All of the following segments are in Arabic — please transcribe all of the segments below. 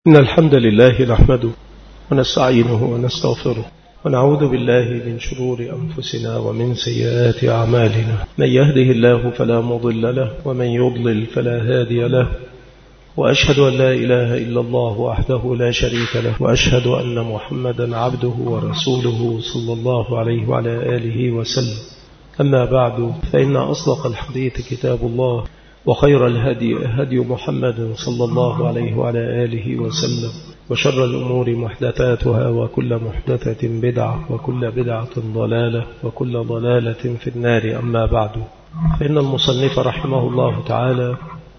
إن الحمد لله نحمده ونستعينه ونستغفره ونعوذ بالله من شرور أنفسنا ومن سيئات أعمالنا. من يهده الله فلا مضل له ومن يضلل فلا هادي له، وأشهد أن لا إله إلا الله وحده لا شريك له، وأشهد أن محمدا عبده ورسوله صلى الله عليه وعلى آله وسلم. أما بعد، فإن أصدق الحديث كتاب الله، وخير الهدي هدي محمد صلى الله عليه وعلى آله وسلم، وشر الأمور محدثاتها، وكل محدثة بدعة، وكل بدعة ضلالة، وكل ضلالة في النار. أما بعد، فإن المصنف رحمه الله تعالى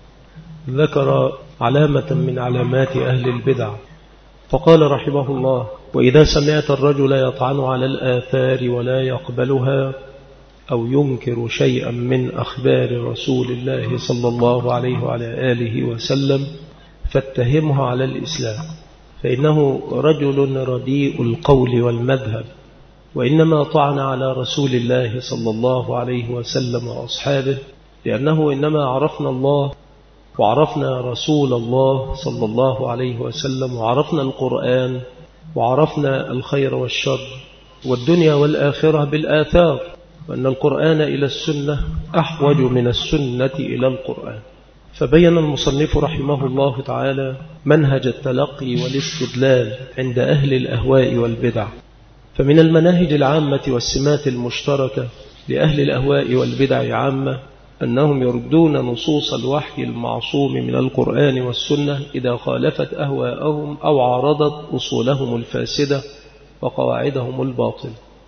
ذكر علامة من علامات أهل البدع، فقال رحمه الله: وإذا سمعت الرجل يطعن على الآثار ولا يقبلها أو ينكر شيئا من أخبار رسول الله صلى الله عليه وعلى آله وسلم فاتهمه على الإسلام، فإنه رجل رديء القول والمذهب، وإنما طعن على رسول الله صلى الله عليه وسلم وأصحابه لأنه إنما عرفنا الله وعرفنا رسول الله صلى الله عليه وسلم، وعرفنا القرآن، وعرفنا الخير والشر والدنيا والآخرة بالآثار، وأن القرآن إلى السنة أحوج من السنة إلى القرآن. فبين المصنف رحمه الله تعالى منهج التلقي والاستدلال عند أهل الأهواء والبدع. فمن المناهج العامة والسمات المشتركة لأهل الأهواء والبدع عامة أنهم يردون نصوص الوحي المعصوم من القرآن والسنة إذا خالفت أهواءهم أو عارضت أصولهم الفاسدة وقواعدهم الباطل.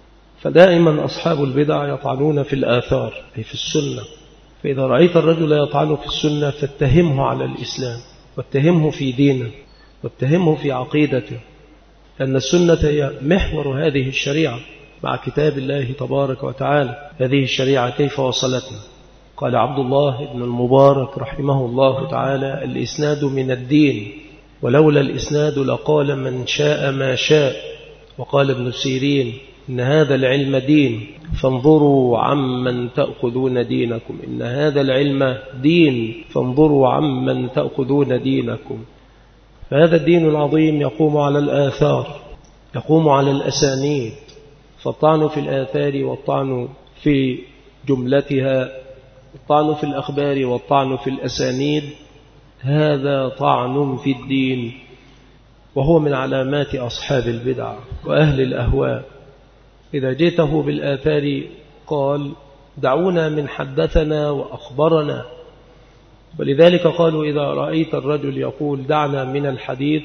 فدائما أصحاب البدع يطعنون في الآثار أي في السنة، فإذا رأيت الرجل يطعن في السنة فاتهمه على الإسلام، واتهمه في دينه، واتهمه في عقيدته، لأن السنة هي محور هذه الشريعة مع كتاب الله تبارك وتعالى. هذه الشريعة كيف وصلتنا؟ قال عبد الله بن المبارك رحمه الله تعالى: الإسناد من الدين، ولولا الإسناد لقال من شاء ما شاء. وقال ابن سيرين: إن هذا العلم دين فانظروا عمن تأخذون دينكم. إن هذا العلم دين فانظروا عمن تأخذون دينكم. فهذا الدين العظيم يقوم على الآثار، يقوم على الأسانيد، فالطعن في الآثار والطعن في جملتها، الطعن في الأخبار والطعن في الأسانيد، هذا طعن في الدين، وهو من علامات أصحاب البدع وأهل الأهواء. إذا جئته بالآثار قال: دعونا من حدثنا وأخبرنا. ولذلك قالوا: إذا رأيت الرجل يقول دعنا من الحديث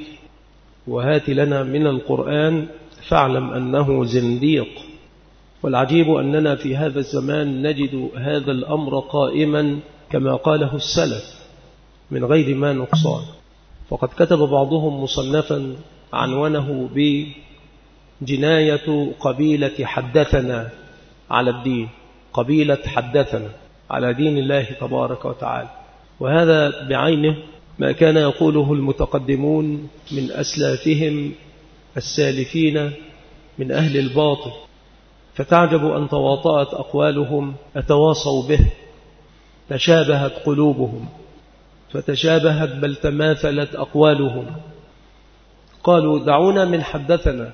وهات لنا من القرآن فاعلم أنه زنديق. والعجيب أننا في هذا الزمان نجد هذا الأمر قائما كما قاله السلف من غير ما نقصان. فقد كتب بعضهم مصنفا عنوانه بجناية قبيلة حدثنا على الدين، قبيلة حدثنا على دين الله تبارك وتعالى. وهذا بعينه ما كان يقوله المتقدمون من أسلافهم السالفين من أهل الباطل، فتعجب أن تواطأت أقوالهم، أتواصوا به، تشابهت قلوبهم، فتشابهت بل تماثلت أقوالهم. قالوا: دعونا من حدثنا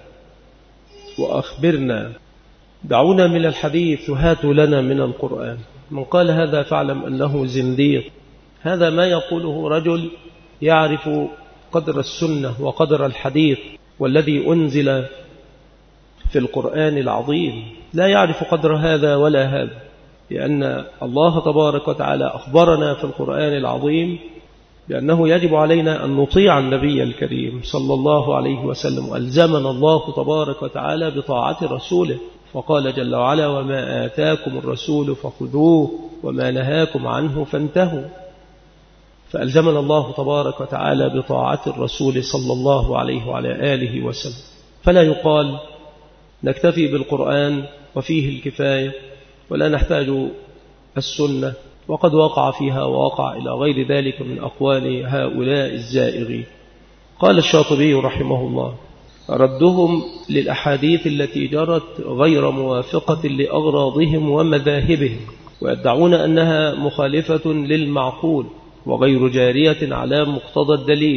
وأخبرنا، دعونا من الحديث وهاتوا لنا من القرآن. من قال هذا فاعلم أنه زنديق. هذا ما يقوله رجل يعرف قدر السنة وقدر الحديث والذي أنزل في القرآن العظيم، لا يعرف قدر هذا ولا هذا، لأن الله تبارك وتعالى أخبرنا في القرآن العظيم بأنه يجب علينا أن نطيع النبي الكريم صلى الله عليه وسلم، وألزمنا الله تبارك وتعالى بطاعة رسوله، فقال جل وعلا: وما آتاكم الرسول فخذوه وما نهاكم عنه فانتهوا. فألزمنا الله تبارك وتعالى بطاعة الرسول صلى الله عليه وعلى آله وسلم. فلا يقال نكتفي بالقرآن وفيه الكفاية ولا نحتاج السنة، وقد وقع فيها ووقع إلى غير ذلك من أقوال هؤلاء الزائغين. قال الشاطبي رحمه الله: ردهم للأحاديث التي جرت غير موافقة لأغراضهم ومذاهبهم، ويدعون أنها مخالفة للمعقول وغير جارية على مقتضى الدليل،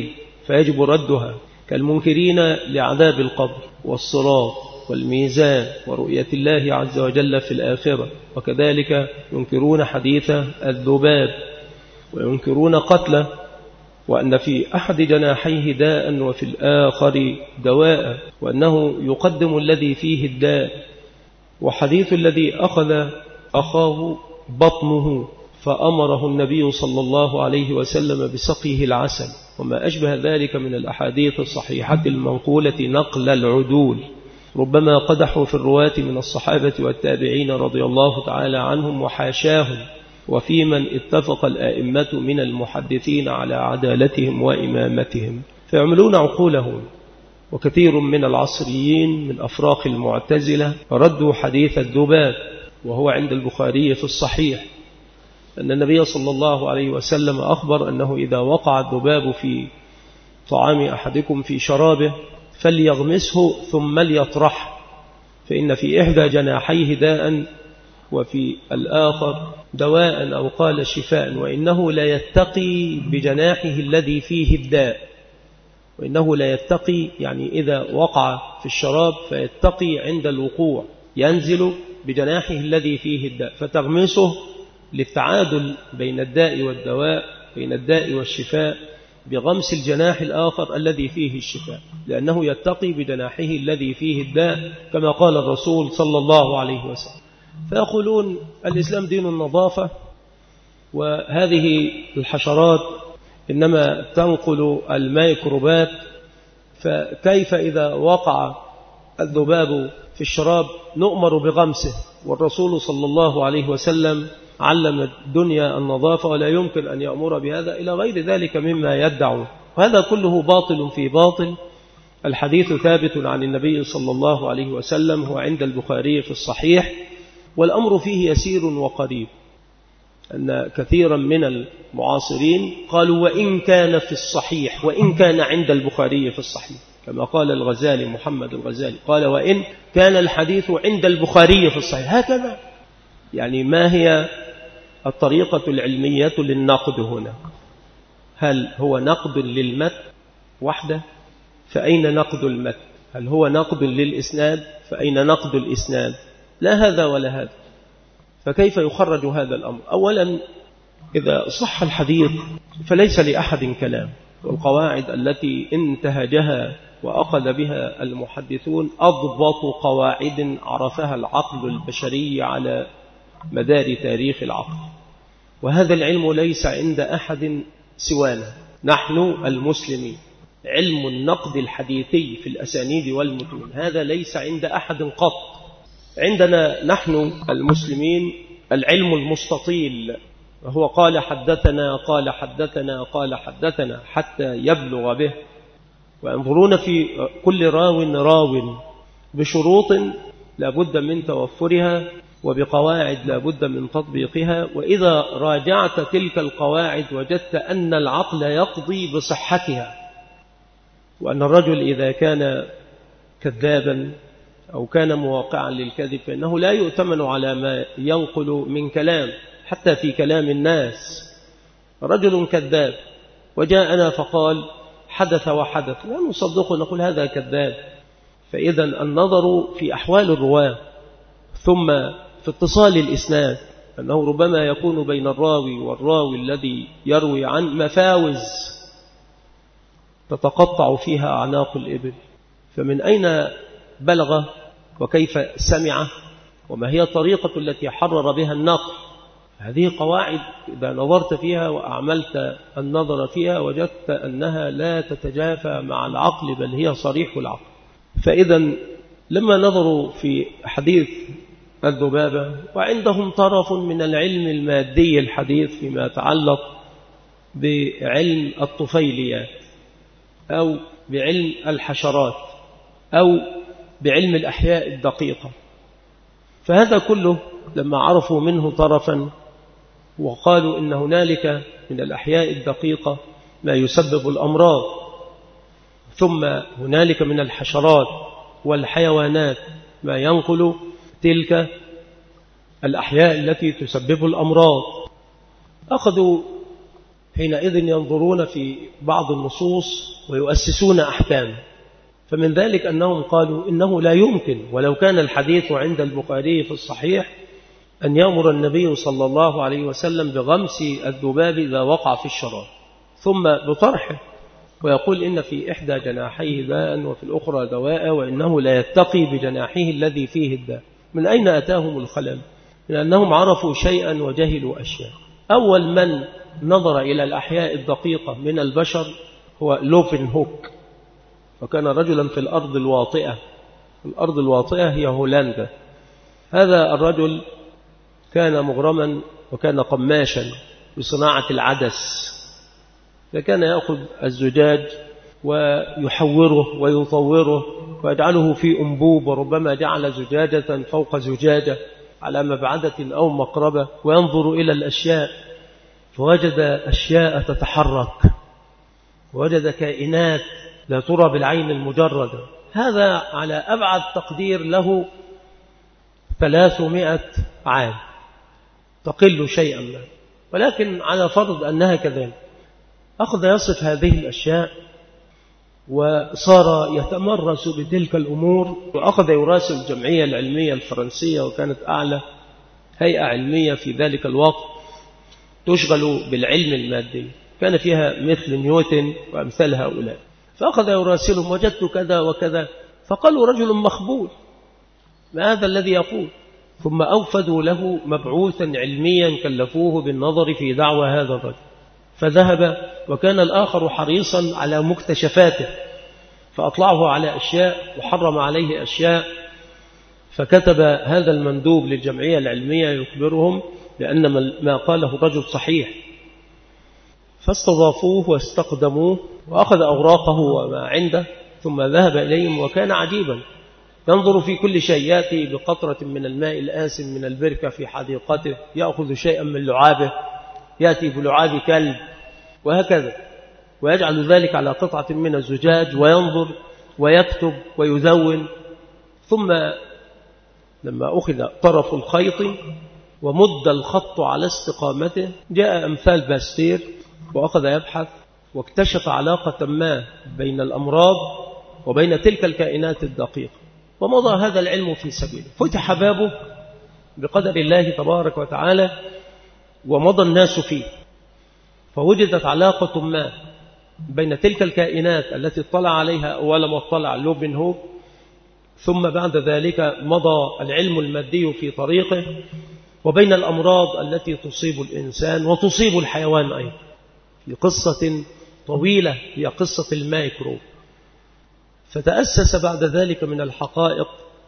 فيجب ردها، كالمنكرين لعذاب القبر والصراط والميزان ورؤية الله عز وجل في الآخرة، وكذلك ينكرون حديث الذباب وينكرون قتله، وأن في أحد جناحيه داء وفي الآخر دواء، وأنه يقدم الذي فيه الداء، وحديث الذي أخذ أخاه بطنه فأمره النبي صلى الله عليه وسلم بسقيه العسل، وما أشبه ذلك من الأحاديث الصحيحة المنقولة نقل العدول، ربما قدحوا في الرواة من الصحابة والتابعين رضي الله تعالى عنهم وحاشاهم، وفي من اتفق الآئمة من المحدثين على عدالتهم وإمامتهم، فيعملون عقولهم. وكثير من العصريين من أفراق المعتزلة ردوا حديث الذباب، وهو عند البخاري في الصحيح أن النبي صلى الله عليه وسلم أخبر أنه إذا وقع الذباب في طعام أحدكم في شرابه فليغمسه ثم ليطرح، فإن في إحدى جناحيه داء وفي الآخر دواء أو قال شفاء، وإنه لا يتقي بجناحه الذي فيه الداء، وإنه لا يتقي يعني إذا وقع في الشراب فيتقي عند الوقوع، ينزل بجناحه الذي فيه الداء فتغمسه للتعادل بين الداء والدواء، بين الداء والشفاء، بغمس الجناح الآخر الذي فيه الشفاء، لأنه يتقي بجناحه الذي فيه الداء كما قال الرسول صلى الله عليه وسلم. فيقولون الإسلام دين النظافة، وهذه الحشرات إنما تنقل الميكروبات، فكيف إذا وقع الذباب في الشراب نؤمر بغمسه، والرسول صلى الله عليه وسلم علم الدنيا النظافة ولا يمكن أن يأمر بهذا إلى غير ذلك مما يدعون، وهذا كله باطل في باطل. الحديث ثابت عن النبي صلى الله عليه وسلم، هو عند البخاري في الصحيح، والأمر فيه يسير وقريب، أن كثيرا من المعاصرين قالوا وإن كان في الصحيح، وإن كان عند البخاري في الصحيح، كما قال الغزالي محمد الغزالي قال وإن كان الحديث عند البخاري في الصحيح، هكذا. يعني ما هي الطريقة العلمية للنقد هنا؟ هل هو نقد للمتن وحده؟ فأين نقد المتن؟ هل هو نقد للإسناد؟ فأين نقد الإسناد؟ لا هذا ولا هذا. فكيف يخرج هذا الأمر؟ أولا إذا صح الحديث فليس لأحد كلام، والقواعد التي انتهجها وأخذ بها المحدثون أضبط قواعد عرفها العقل البشري على مدار تاريخ العقل، وهذا العلم ليس عند أحد سوانا نحن المسلمين. علم النقد الحديثي في الأسانيد والمتون هذا ليس عند أحد قط. عندنا نحن المسلمين العلم المستطيل، وهو قال حدثنا قال حدثنا قال حدثنا حتى يبلغ به، وينظرون في كل راو بشروط لا بد من توفرها وبقواعد لا بد من تطبيقها، وإذا راجعت تلك القواعد وجدت أن العقل يقضي بصحتها، وأن الرجل إذا كان كذابا أو كان مواقعا للكذب فإنه لا يؤتمن على ما ينقل من كلام، حتى في كلام الناس. رجل كذاب وجاءنا فقال حدث وحدث، لا نصدقه، نقول هذا كذاب. فإذا النظر في أحوال الرواة، ثم في اتصال الإسناد، أنه ربما يكون بين الراوي والراوي الذي يروي عن مفاوز تتقطع فيها أعناق الإبل، فمن أين بلغ وكيف سمع وما هي الطريقة التي حرر بها النقل. هذه قواعد إذا نظرت فيها وأعملت النظر فيها وجدت أنها لا تتجافى مع العقل، بل هي صريح العقل. فإذا لما نظروا في حديث الذبابة، وعندهم طرف من العلم المادي الحديث فيما يتعلق بعلم الطفيليات أو بعلم الحشرات أو بعلم الأحياء الدقيقة، فهذا كله لما عرفوا منه طرفا وقالوا إن هنالك من الأحياء الدقيقة ما يسبب الأمراض، ثم هنالك من الحشرات والحيوانات ما ينقل تلك الأحياء التي تسبب الأمراض، أخذوا حينئذ ينظرون في بعض النصوص ويؤسسون أحكام. فمن ذلك أنهم قالوا إنه لا يمكن ولو كان الحديث عند البخاري في الصحيح أن يأمر النبي صلى الله عليه وسلم بغمس الذباب إذا وقع في الشراب ثم بطرحه، ويقول إن في إحدى جناحيه داء وفي الأخرى دواء وإنه لا يتقي بجناحيه الذي فيه الداء. من أين أتاهم الخلل؟ من أنهم عرفوا شيئا وجهلوا أشياء. أول من نظر إلى الأحياء الدقيقة من البشر هو لوفنهوك، وكان رجلا في الأرض الواطئة. الأرض الواطئة هي هولندا. هذا الرجل كان مغرما وكان قماشا بصناعة العدس، فكان يأخذ الزجاج ويحوره ويطوره ويجعله في أنبوب، وربما جعل زجاجة فوق زجاجة على مبعدة أو مقربة، وينظر إلى الأشياء فوجد أشياء تتحرك، ووجد كائنات لا ترى بالعين المجردة. هذا على أبعد تقدير له 300 عام، تقل شيئا ما، ولكن على فرض أنها كذلك. أخذ يصف هذه الأشياء وصار يتمرس بتلك الأمور، وأخذ يراسل الجمعية العلمية الفرنسية، وكانت أعلى هيئة علمية في ذلك الوقت تشغل بالعلم المادي، كان فيها مثل نيوتن وأمثال هؤلاء. فأخذ يراسلهم: وجدت كذا وكذا. فقالوا: رجل مخبول، ما هذا الذي يقول؟ ثم أوفدوا له مبعوثا علميا كلفوه بالنظر في دعوى هذا الرجل، فذهب، وكان الآخر حريصا على مكتشفاته، فأطلعه على أشياء وحرم عليه أشياء. فكتب هذا المندوب للجمعية العلمية يخبرهم بأن ما قاله الرجل صحيح، فاستضافوه واستقدموه وأخذ أوراقه وما عنده، ثم ذهب إليهم. وكان عجيبا، ينظر في كل شيء، يأتي بقطرة من الماء الآسن من البركة في حديقته، يأخذ شيئا من لعابه، يأتي بلعاب كلب، وهكذا، ويجعل ذلك على قطعة من الزجاج وينظر ويكتب ويذون. ثم لما أخذ طرف الخيط ومد الخط على استقامته، جاء أمثال باستير وأخذ يبحث، واكتشف علاقة ما بين الأمراض وبين تلك الكائنات الدقيقة، ومضى هذا العلم في سبيله. فتح بابه بقدر الله تبارك وتعالى، ومضى الناس فيه، فوجدت علاقة ما بين تلك الكائنات التي اطلع عليها أول ما اطلع لوفنهوك، ثم بعد ذلك مضى العلم المادي في طريقه، وبين الأمراض التي تصيب الإنسان وتصيب الحيوان أيضا، في قصة طويلة هي قصة الميكروب. فتأسس بعد ذلك من الحقائق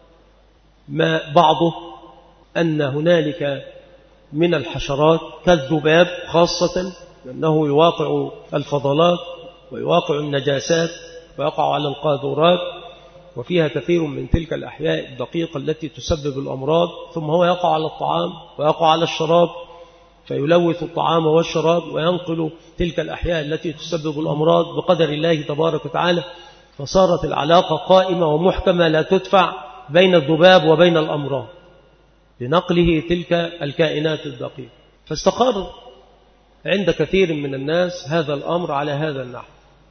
ما بعضه أن هنالك من الحشرات كالذباب خاصة، لأنه يواقع الفضلات ويواقع النجاسات ويقع على القاذورات، وفيها كثير من تلك الأحياء الدقيقة التي تسبب الأمراض، ثم هو يقع على الطعام ويقع على الشراب فيلوث الطعام والشراب، وينقل تلك الأحياء التي تسبب الأمراض بقدر الله تبارك وتعالى. فصارت العلاقة قائمة ومحكمة لا تدفع بين الذباب وبين الأمراض لنقله تلك الكائنات الدقيقة. فاستقر عند كثير من الناس هذا الأمر على هذا النحو.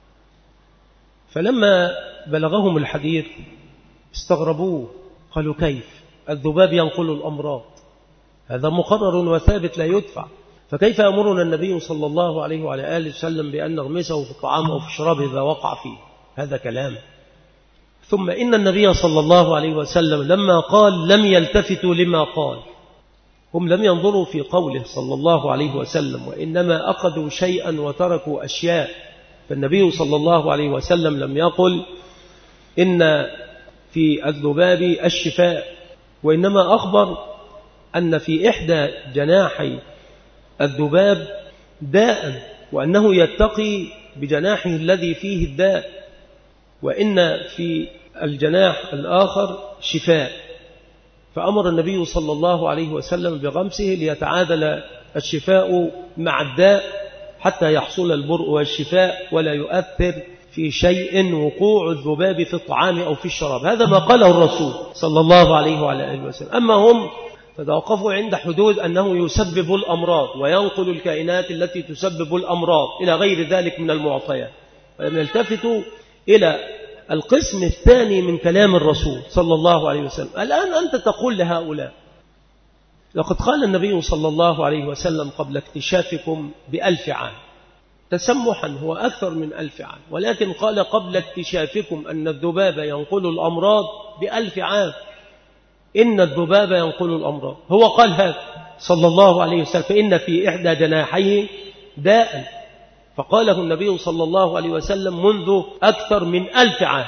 فلما بلغهم الحديث استغربوه، قالوا: كيف الذباب ينقل الأمراض؟ هذا مقرر وثابت لا يدفع، فكيف أمرنا النبي صلى الله عليه وعلى آله وسلم بأن نغمسه في الطعام أو في الشراب إذا وقع فيه؟ هذا كلام. ثم إن النبي صلى الله عليه وسلم لما قال لم يلتفتوا لما قال، هم لم ينظروا في قوله صلى الله عليه وسلم، وإنما أخذوا شيئا وتركوا أشياء. فالنبي صلى الله عليه وسلم لم يقل إن في الذباب الشفاء، وإنما أخبر أن في إحدى جناحي الذباب داء، وأنه يتقي بجناحه الذي فيه الداء، وإن في الجناح الآخر شفاء. فأمر النبي صلى الله عليه وسلم بغمسه ليتعادل الشفاء مع الداء حتى يحصل البرء والشفاء، ولا يؤثر في شيء وقوع الذباب في الطعام أو في الشراب. هذا ما قاله الرسول صلى الله عليه وعلى آله وسلم. أما هم فتوقفوا عند حدود أنه يسبب الأمراض وينقل الكائنات التي تسبب الأمراض إلى غير ذلك من المعطيات. ولم يلتفتوا إلى القسم الثاني من كلام الرسول صلى الله عليه وسلم. الآن أنت تقول لهؤلاء لقد قال النبي صلى الله عليه وسلم قبل اكتشافكم ب1000 عام، تسمحا هو أكثر من 1000 عام، ولكن قال قبل اكتشافكم أن الذباب ينقل الأمراض ب1000 عام. إن الذباب ينقل الأمراض، هو قال هذا صلى الله عليه وسلم، فإن في إحدى جناحيه داء، فقاله النبي صلى الله عليه وسلم منذ أكثر من 1000 عام.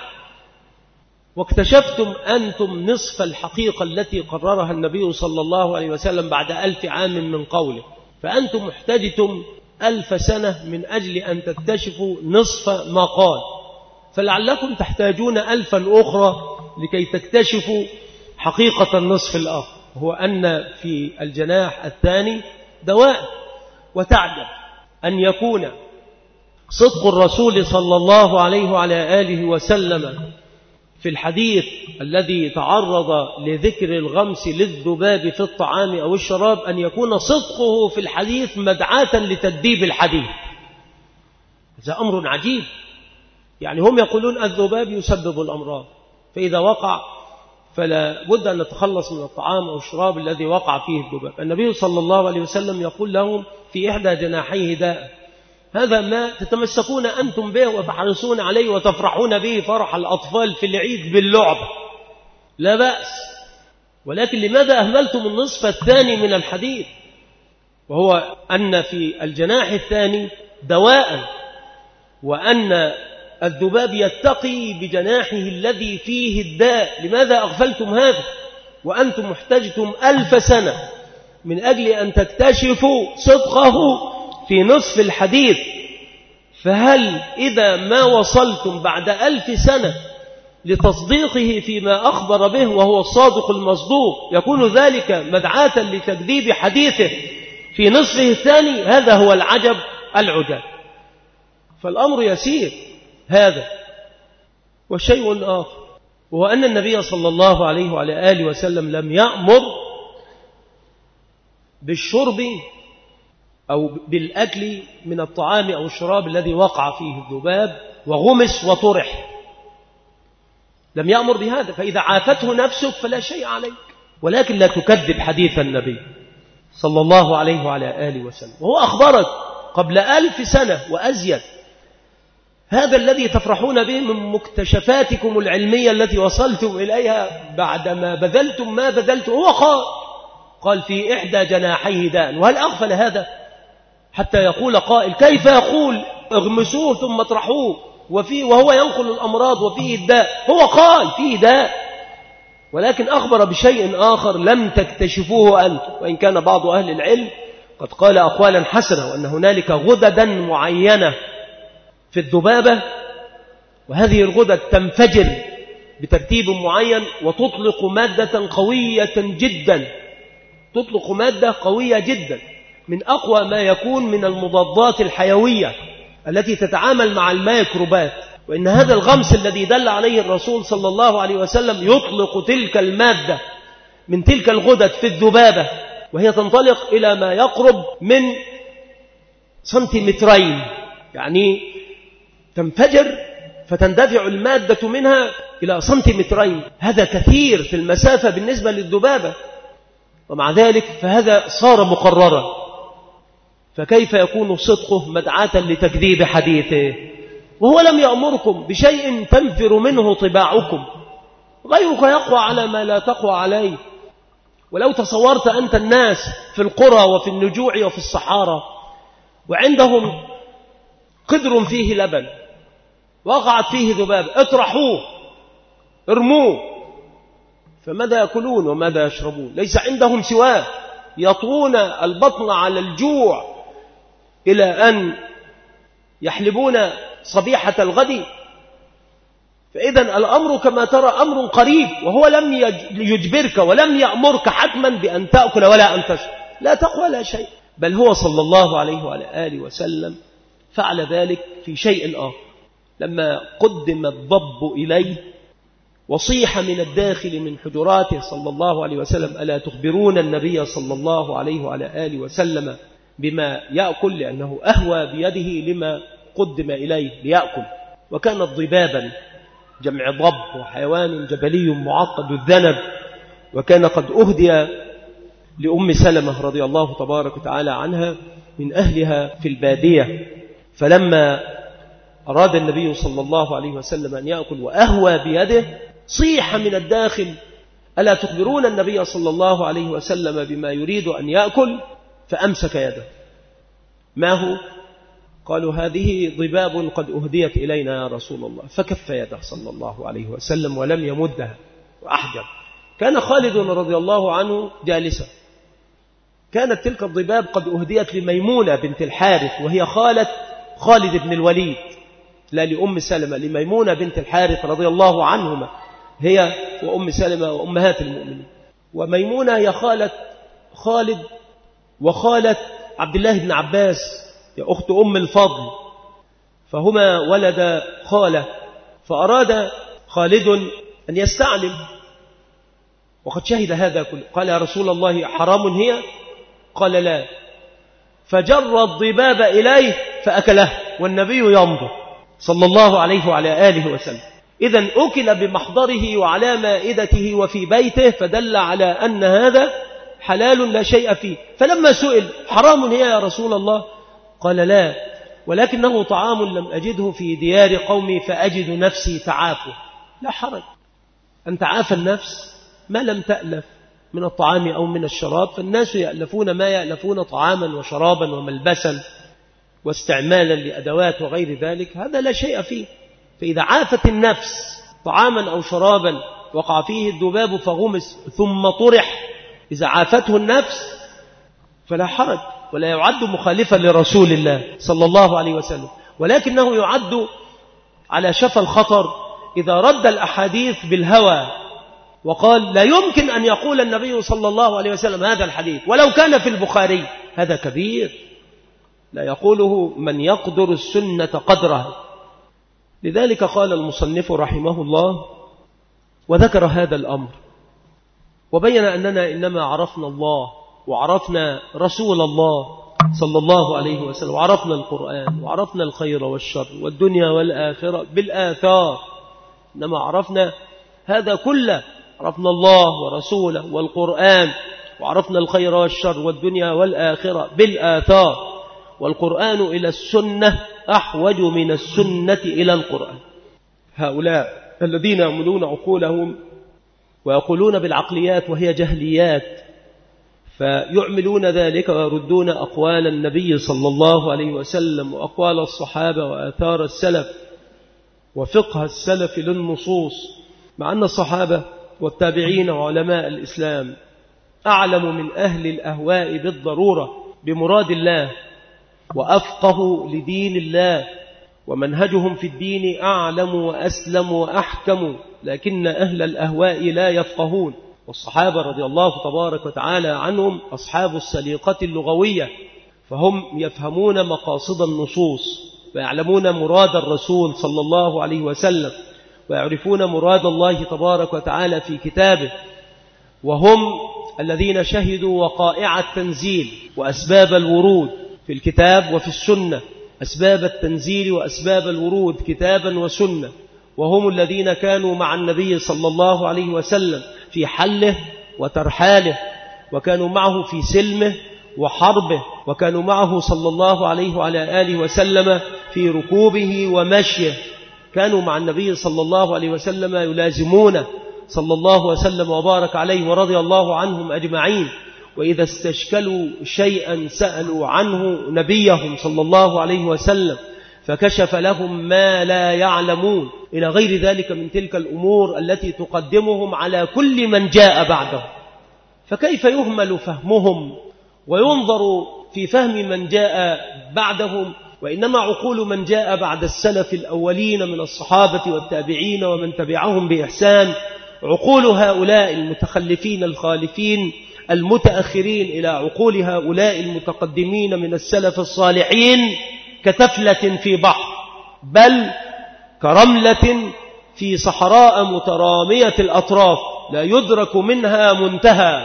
واكتشفتم أنتم نصف الحقيقة التي قررها النبي صلى الله عليه وسلم بعد 1000 عام من قوله، فأنتم احتجتم 1000 سنة من أجل أن تكتشفوا نصف ما قال، فلعلكم تحتاجون 1000 أخرى لكي تكتشفوا حقيقة النصف الآخر، هو أن في الجناح الثاني دواء. وتعجب أن يكون صدق الرسول صلى الله عليه وعلى آله وسلم في الحديث الذي تعرض لذكر الغمس للذباب في الطعام أو الشراب، أن يكون صدقه في الحديث مدعاة لتدبيب الحديث. هذا أمر عجيب. يعني هم يقولون الذباب يسبب الأمراض، فإذا وقع فلا بد أن نتخلص من الطعام أو الشراب الذي وقع فيه الذباب. النبي صلى الله عليه وسلم يقول لهم في إحدى جناحيه داء، هذا ما تتمسكون أنتم به وتحرصون عليه وتفرحون به فرح الأطفال في العيد باللعب، لا بأس، ولكن لماذا أهملتم النصف الثاني من الحديث، وهو أن في الجناح الثاني دواء، وأن الذباب يتقي بجناحه الذي فيه الداء؟ لماذا أغفلتم هذا وأنتم محتاجتم 1000 سنة من أجل أن تكتشفوا صدقه في نصف الحديث؟ فهل إذا ما وصلتم بعد 1000 سنة لتصديقه فيما أخبر به وهو الصادق المصدوق يكون ذلك مدعاة لتكذيب حديثه في نصفه الثاني؟ هذا هو العجب العجاب. فالأمر يسير هذا. وشيء آخر وهو أن النبي صلى الله عليه وعلى آله وسلم لم يأمر بالشرب أو بالأكل من الطعام أو الشراب الذي وقع فيه الذباب وغمس وطرح، لم يأمر بهذا. فإذا عافته نفسك فلا شيء عليك، ولكن لا تكذب حديث النبي صلى الله عليه وعلى آله وسلم، وهو أخبرك قبل 1000 سنة وأزيد. هذا الذي تفرحون به من مكتشفاتكم العلمية التي وصلتم إليها بعدما بذلتم ما بذلتم، هو قال في إحدى جناحيه داء. وهل أغفل هذا حتى يقول قائل كيف يقول اغمسوه ثم اطرحوه وهو ينقل الأمراض وفيه الداء؟ هو قال فيه داء، ولكن أخبر بشيء آخر لم تكتشفوه أنتم. وإن كان بعض أهل العلم قد قال أقوالا حسنة، وأن هنالك غددا معينة في الذبابة، وهذه الغدد تنفجر بترتيب معين وتطلق مادة قوية جدا، تطلق مادة قوية جدا من أقوى ما يكون من المضادات الحيوية التي تتعامل مع الميكروبات. وإن هذا الغمس الذي دل عليه الرسول صلى الله عليه وسلم يطلق تلك المادة من تلك الغدد في الذبابة، وهي تنطلق إلى ما يقرب من سنتيمترين، يعني تنفجر فتندفع المادة منها إلى سنتيمترين. هذا كثير في المسافة بالنسبة للذبابة، ومع ذلك فهذا صار مقررا، فكيف يكون صدقه مدعاة لتكذيب حديثه؟ وهو لم يأمركم بشيء تنفر منه طباعكم، غيرك يقوى على ما لا تقوى عليه. ولو تصورت أنت الناس في القرى وفي النجوع وفي الصحارى وعندهم قدر فيه لبن وقعت فيه ذباب، اطرحوه ارموه، فماذا يأكلون وماذا يشربون؟ ليس عندهم سواه، يطوون البطن على الجوع إلى أن يحلبون صبيحة الغد. فإذا الأمر كما ترى أمر قريب، وهو لم يجبرك ولم يأمرك حتما بأن تأكل ولا أن تشرب، لا تقوى لا شيء، بل هو صلى الله عليه وعلى آله وسلم فعل ذلك في شيء آخر. لما قدم الضب إليه وصيح من الداخل من حجراته صلى الله عليه وسلم: ألا تخبرون النبي صلى الله عليه وعلى آله وسلم بما يأكل، لأنه أهوى بيده لما قدم إليه ليأكل. وكانت ضبابا جمع ضب، وحيوان جبلي معقد الذنب، وكان قد أهدي لأم سلمة رضي الله تبارك وتعالى عنها من أهلها في البادية. فلما أراد النبي صلى الله عليه وسلم أن يأكل وأهوى بيده، صيح من الداخل: ألا تخبرون النبي صلى الله عليه وسلم بما يريد أن يأكل؟ فأمسك يده. ما هو؟ قالوا: هذه ضباب قد أهديت إلينا يا رسول الله. فكف يده صلى الله عليه وسلم ولم يمدها وأحجر. كان خالد رضي الله عنه جالسا. كانت تلك الضباب قد أهديت لميمونة بنت الحارث، وهي خالة خالد بن الوليد، لا لأم سلمة، لميمونة بنت الحارث رضي الله عنهما، هي وأم سلمة وأمهات المؤمنين. وميمونة هي خالة خالد وخالة عبد الله بن عباس، يا أخت أم الفضل، فهما ولد خالة. فأراد خالد أن يستعلم وقد شهد هذا كله. قال: يا رسول الله حرام هي؟ قال: لا. فجر الضباب إليه فأكله والنبي ينظر صلى الله عليه وعلى آله وسلم. إذن أكل بمحضره وعلى مائدته وفي بيته، فدل على أن هذا حلال لا شيء فيه. فلما سئل: حرام هي يا رسول الله؟ قال: لا، ولكنه طعام لم أجده في ديار قومي فأجد نفسي تعافه. لا حرج أن تعافى النفس ما لم تألف من الطعام أو من الشراب، فالناس يألفون ما يألفون طعاما وشرابا وملبسا واستعمالا لأدوات وغير ذلك، هذا لا شيء فيه. فإذا عافت النفس طعاما أو شرابا وقع فيه الذباب فغمس ثم طرح، إذا عافته النفس فلا حرج، ولا يعد مخالفا لرسول الله صلى الله عليه وسلم، ولكنه يعد على شفا الخطر إذا رد الأحاديث بالهوى وقال: لا يمكن أن يقول النبي صلى الله عليه وسلم هذا الحديث ولو كان في البخاري. هذا كبير لا يقوله من يقدر السنة قدرها. لذلك قال المصنف رحمه الله وذكر هذا الأمر وبين أننا إنما عرفنا الله وعرفنا رسول الله صلى الله عليه وسلم وعرفنا القرآن وعرفنا الخير والشر والدنيا والآخرة بالآثار، إنما عرفنا هذا كله، عرفنا الله ورسوله والقرآن، وعرفنا الخير والشر والدنيا والآخرة بالآثار، والقرآن إلى السنة أحوج من السنة إلى القرآن. هؤلاء الذين يعملون عقولهم ويقولون بالعقليات وهي جهليات، فيعملون ذلك ويردون أقوال النبي صلى الله عليه وسلم وأقوال الصحابة وآثار السلف وفقه السلف للنصوص، مع أن الصحابة والتابعين وعلماء الإسلام أعلم من أهل الأهواء بالضرورة بمراد الله وأفقه لدين الله، ومنهجهم في الدين أعلم وأسلم وأحكم، لكن أهل الأهواء لا يفقهون. والصحابة رضي الله تبارك وتعالى عنهم أصحاب السليقة اللغوية، فهم يفهمون مقاصد النصوص ويعلمون مراد الرسول صلى الله عليه وسلم ويعرفون مراد الله تبارك وتعالى في كتابه، وهم الذين شهدوا وقائع التنزيل وأسباب الورود في الكتاب وفي السنة، أسباب التنزيل وأسباب الورود كتابا وسنة، وهم الذين كانوا مع النبي صلى الله عليه وسلم في حله وترحاله، وكانوا معه في سلمه وحربه، وكانوا معه صلى الله عليه وعلى آله وسلم في ركوبه ومشيه، كانوا مع النبي صلى الله عليه وسلم يلازمونه صلى الله وسلم وبارك عليه ورضي الله عنهم أجمعين. وإذا استشكلوا شيئا سألوا عنه نبيهم صلى الله عليه وسلم فكشف لهم ما لا يعلمون، إلى غير ذلك من تلك الأمور التي تقدمهم على كل من جاء بعدهم. فكيف يهمل فهمهم وينظر في فهم من جاء بعدهم، وإنما عقول من جاء بعد السلف الأولين من الصحابة والتابعين ومن تبعهم بإحسان، عقول هؤلاء المتخلفين الخالفين المتأخرين إلى عقول هؤلاء المتقدمين من السلف الصالحين كتفلة في بحر، بل كرملة في صحراء مترامية الأطراف لا يدرك منها منتهى،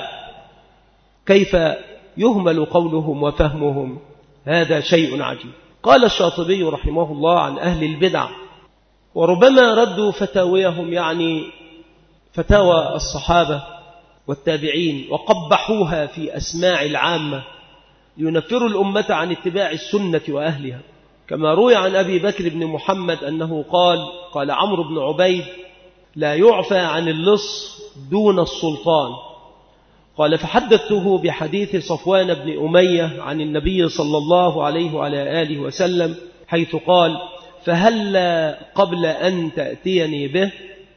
كيف يهمل قولهم وفهمهم؟ هذا شيء عجيب. قال الشاطبي رحمه الله عن أهل البدع: وربما ردوا فتاويهم، يعني فتاوى الصحابة والتابعين، وقبحوها في أسماع العامة لينفروا الأمة عن اتباع السنة وأهلها، كما روي عن أبي بكر بن محمد أنه قال عمرو بن عبيد: لا يعفى عن اللص دون السلطان. قال: فحدثته بحديث صفوان بن أمية عن النبي صلى الله عليه وعلى آله وسلم حيث قال: فهلا قبل أن تأتيني به،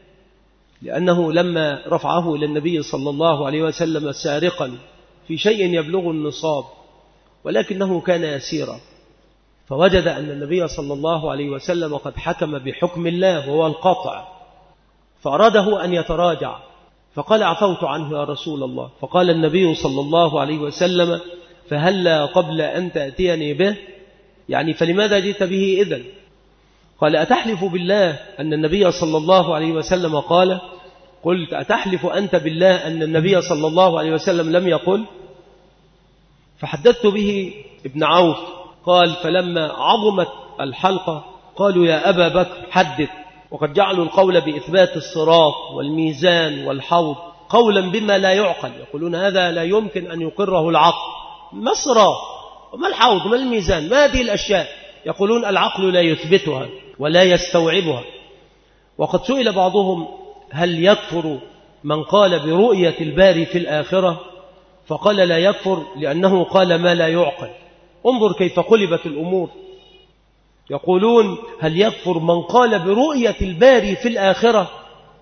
لأنه لما رفعه إلى النبي صلى الله عليه وسلم سارقا في شيء يبلغ النصاب ولكنه كان يسيرا، فوجد أن النبي صلى الله عليه وسلم قد حكم بحكم الله وهو القطع، فأراده أن يتراجع، فقال: عفوت عنه يا رسول الله. فقال النبي صلى الله عليه وسلم: فهلا قبل أن تأتيني به، يعني فلماذا جئت به إذن؟ قال: أتحلف بالله أن النبي صلى الله عليه وسلم قال؟ قلت: أتحلف أنت بالله أن النبي صلى الله عليه وسلم لم يقل؟ فحدثت به ابن عوف. قال: فلما عظمت الحلقة قالوا: يا أبا بكر حدث. وقد جعلوا القول بإثبات الصراط والميزان والحوض قولا بما لا يعقل، يقولون هذا لا يمكن أن يقره العقل. ما الصراط وما الحوض وما الميزان؟ ما هذه الأشياء؟ يقولون العقل لا يثبتها ولا يستوعبها. وقد سئل بعضهم: هل يكفر من قال برؤية الباري في الآخرة؟ فقال: لا يكفر، لأنه قال ما لا يعقل. انظر كيف قلبت الأمور. يقولون: هل يكفر من قال برؤية الباري في الآخرة؟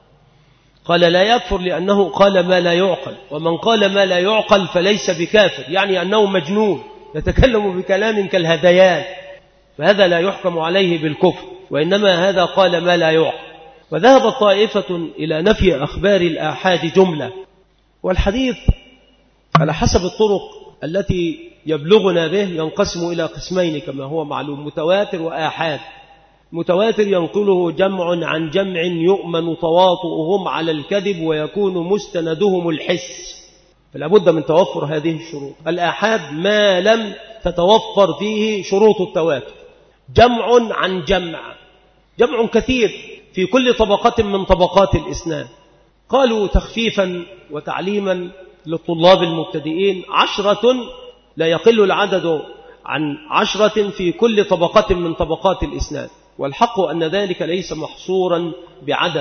قال: لا يكفر، لأنه قال ما لا يعقل، ومن قال ما لا يعقل فليس بكافر، يعني أنه مجنون يتكلم بكلام كالهذيان، فهذا لا يحكم عليه بالكفر، وإنما هذا قال ما لا يعقل. وذهبت طائفة إلى نفي أخبار الآحاد جملة، والحديث على حسب الطرق التي يبلغنا به ينقسم إلى قسمين كما هو معلوم: متواتر وآحاد. متواتر ينقله جمع عن جمع يؤمن تواطؤهم على الكذب ويكون مستندهم الحس، فلا بد من توفر هذه الشروط. الآحاد ما لم تتوفر فيه شروط التواتر، جمع عن جمع، جمع كثير في كل طبقة من طبقات الإسناد. قالوا تخفيفا وتعليما للطلاب المبتدئين: 10 لا يقل العدد عن 10 في كل طبقة من طبقات الإسناد، والحق أن ذلك ليس محصورا بعدد.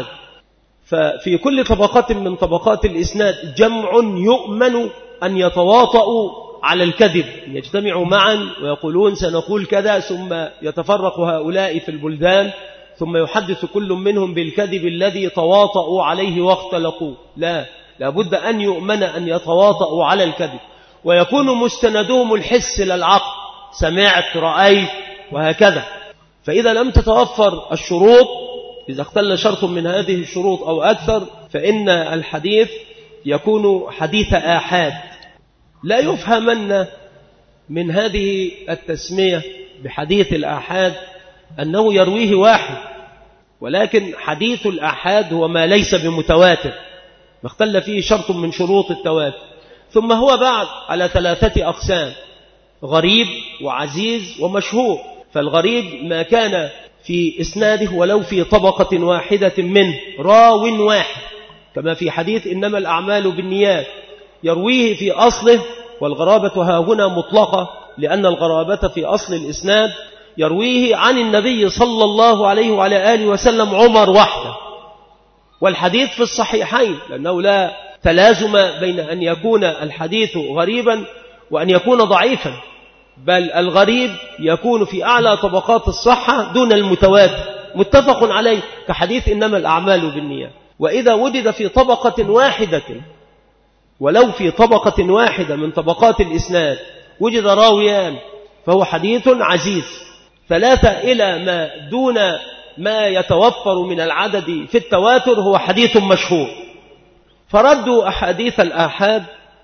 ففي كل طبقة من طبقات الإسناد جمع يؤمن أن يتواطؤوا على الكذب، يجتمعوا معا ويقولون سنقول كذا، ثم يتفرق هؤلاء في البلدان، ثم يحدث كل منهم بالكذب الذي تواطؤوا عليه واختلقوا. لا بد أن يؤمن أن يتواطؤوا على الكذب، ويكون مستندهم الحس للعقل، سمعت رأيت وهكذا. فإذا لم تتوفر الشروط، إذا اختل شرط من هذه الشروط أو أكثر، فإن الحديث يكون حديث آحاد. لا يفهمن من هذه التسمية بحديث الآحاد أنه يرويه واحد، ولكن حديث الآحاد هو ما ليس بمتواتر، ما اختل فيه شرط من شروط التواتر. ثم هو بعد على 3 أقسام: غريب وعزيز ومشهور. فالغريب ما كان في إسناده ولو في طبقة واحدة منه راو واحد، كما في حديث إنما الأعمال بالنيات، يرويه في أصله، والغرابة ها هنا مطلقة، لأن الغرابة في أصل الإسناد يرويه عن النبي صلى الله عليه وعلى آله وسلم عمر وحده، والحديث في الصحيحين، لأنه لا تلازم بين أن يكون الحديث غريبا وأن يكون ضعيفا، بل الغريب يكون في أعلى طبقات الصحة دون المتواتر، متفق عليه، كحديث إنما الأعمال بالنيات. وإذا وجد في طبقة واحدة، ولو في طبقة واحدة من طبقات الإسناد، وجد راويان، فهو حديث عزيز. 3 إلى ما دون ما يتوفر من العدد في التواتر هو حديث مشهور. فردوا أحاديث الآحاد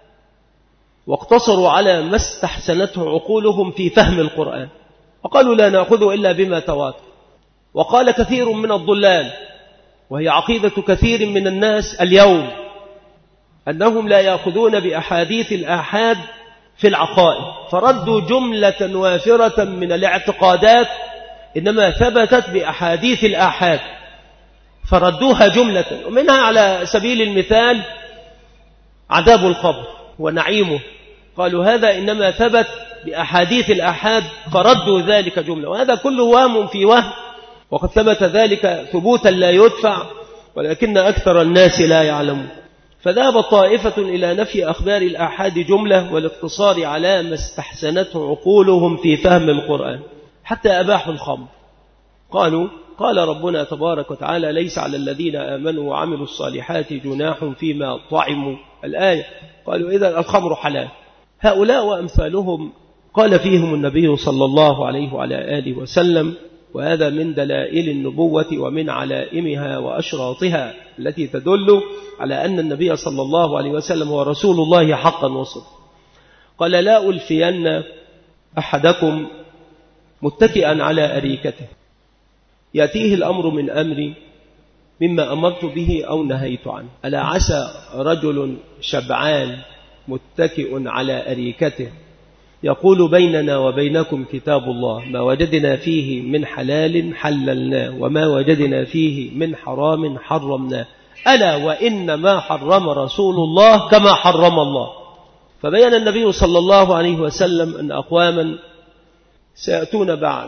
واقتصروا على ما استحسنته عقولهم في فهم القرآن، وقالوا لا نأخذه إلا بما تواتر. وقال كثير من الضلال وهي عقيدة كثير من الناس اليوم، أنهم لا يأخذون بأحاديث الآحاد في العقائد، فردوا جملة وافرة من الاعتقادات إنما ثبتت بأحاديث الآحاد فردوها جملة. ومنها على سبيل المثال عذاب القبر ونعيمه، قالوا هذا إنما ثبت بأحاديث الآحاد فردوا ذلك جملة، وهذا كله وهم في وهم، وقد ثبت ذلك ثبوتا لا يدفع، ولكن أكثر الناس لا يعلمون. فذهب طائفة إلى نفي أخبار الآحاد جملة والاقتصار على ما استحسنته عقولهم في فهم القرآن، حتى أباحوا الخمر. قالوا قال ربنا تبارك وتعالى ليس على الذين آمنوا وعملوا الصالحات جناح فيما طعموا الآية. قالوا إذا الخمر حلال. هؤلاء وأمثالهم قال فيهم النبي صلى الله عليه وعلى آله وسلم، وهذا من دلائل النبوة ومن علائمها وأشراطها التي تدل على أن النبي صلى الله عليه وسلم هو رسول الله حقا وصدقا. قال لا ألفين أحدكم متكئا على أريكته يأتيه الأمر من أمري مما أمرت به أو نهيت عنه. ألا عسى رجل شبعان متكئ على أريكته يقول بيننا وبينكم كتاب الله ما وجدنا فيه من حلال حللناه وما وجدنا فيه من حرام حرمناه ألا وإن ما حرم رسول الله كما حرم الله. فبين النبي صلى الله عليه وسلم أن أقواما سيأتون بعد،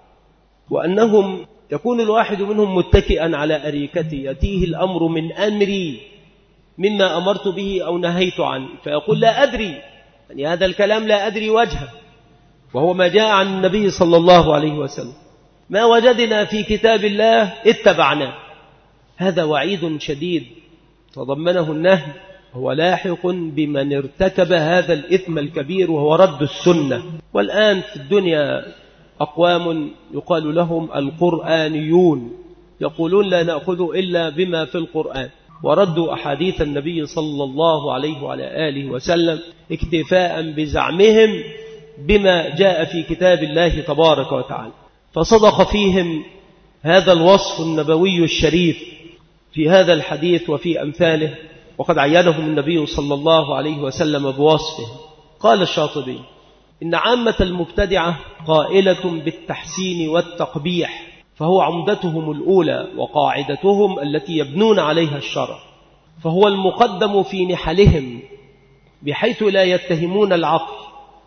وأنهم يكون الواحد منهم متكئا على أريكته يأتيه الأمر من أمري مما أمرت به أو نهيت عنه، فيقول لا أدري، يعني هذا الكلام لا أدري وجهه، وهو ما جاء عن النبي صلى الله عليه وسلم. ما وجدنا في كتاب الله اتبعناه. هذا وعيد شديد تضمنه النهي، هو لاحق بمن ارتكب هذا الإثم الكبير وهو رد السنة. والآن في الدنيا أقوام يقال لهم القرآنيون، يقولون لا نأخذ إلا بما في القرآن، وردوا أحاديث النبي صلى الله عليه وعلى آله وسلم اكتفاء بزعمهم بما جاء في كتاب الله تبارك وتعالى. فصدق فيهم هذا الوصف النبوي الشريف في هذا الحديث وفي أمثاله، وقد عينهم النبي صلى الله عليه وسلم بوصفه. قال الشاطبي إن عامة المبتدعة قائلة بالتحسين والتقبيح، فهو عمدتهم الأولى وقاعدتهم التي يبنون عليها الشرع، فهو المقدم في نحلهم بحيث لا يتهمون العقل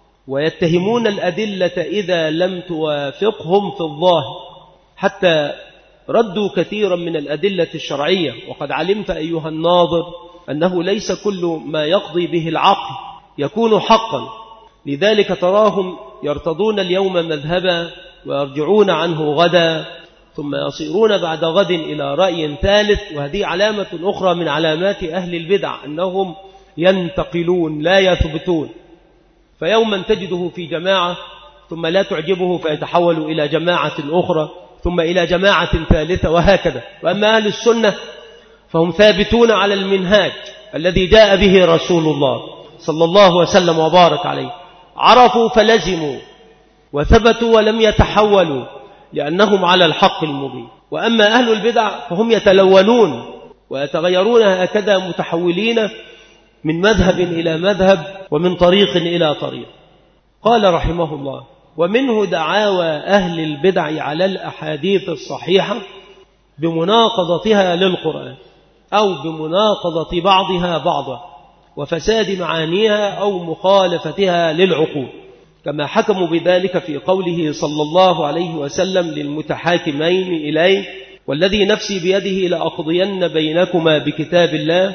ويتهمون الأدلة إذا لم توافقهم في الظاهر، حتى ردوا كثيرا من الأدلة الشرعية. وقد علمت أيها الناظر أنه ليس كل ما يقضي به العقل يكون حقا، لذلك تراهم يرتضون اليوم مذهبا ويرجعون عنه غدا، ثم يصيرون بعد غد إلى رأي ثالث. وهذه علامة أخرى من علامات أهل البدع، أنهم ينتقلون لا يثبتون، فيوما تجده في جماعة ثم لا تعجبه فيتحول إلى جماعة أخرى ثم إلى جماعة ثالثة وهكذا. وأما أهل السنة فهم ثابتون على المنهاج الذي جاء به رسول الله صلى الله وسلم وبارك عليه، عرفوا فلزموا وثبتوا ولم يتحولوا لأنهم على الحق المبين. وأما أهل البدع فهم يتلونون ويتغيرون هكذا متحولين من مذهب إلى مذهب ومن طريق إلى طريق. قال رحمه الله ومنه دعاوى أهل البدع على الأحاديث الصحيحة بمناقضتها للقرآن أو بمناقضة بعضها بعضا وفساد معانيها أو مخالفتها للعقول، كما حكموا بذلك في قوله صلى الله عليه وسلم للمتحاكمين إليه والذي نفسي بيده لأقضين بينكما بكتاب الله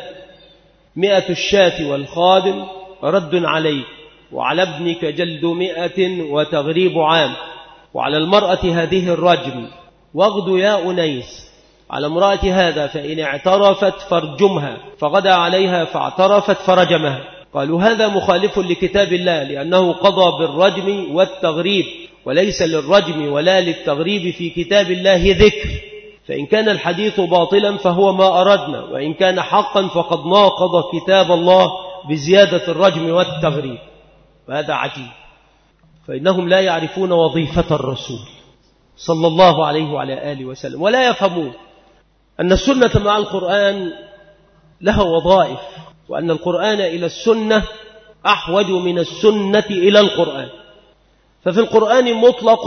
100 الشاة والخادم رد عليك وعلى ابنك جلد 100 وتغريب عام وعلى المرأة هذه الرجم واغد يا أنيس على امرأة هذا فإن اعترفت فارجمها فغدا عليها فاعترفت فرجمها. قالوا هذا مخالف لكتاب الله لأنه قضى بالرجم والتغريب وليس للرجم ولا للتغريب في كتاب الله ذكر، فإن كان الحديث باطلا فهو ما أردنا، وإن كان حقا فقد ناقض كتاب الله بزيادة الرجم والتغريب. وهذا عجيب، فإنهم لا يعرفون وظيفة الرسول صلى الله عليه وعلى آله وسلم، ولا يفهمون أن السنة مع القرآن لها وظائف، وأن القرآن إلى السنة أحوج من السنة إلى القرآن. ففي القرآن مطلق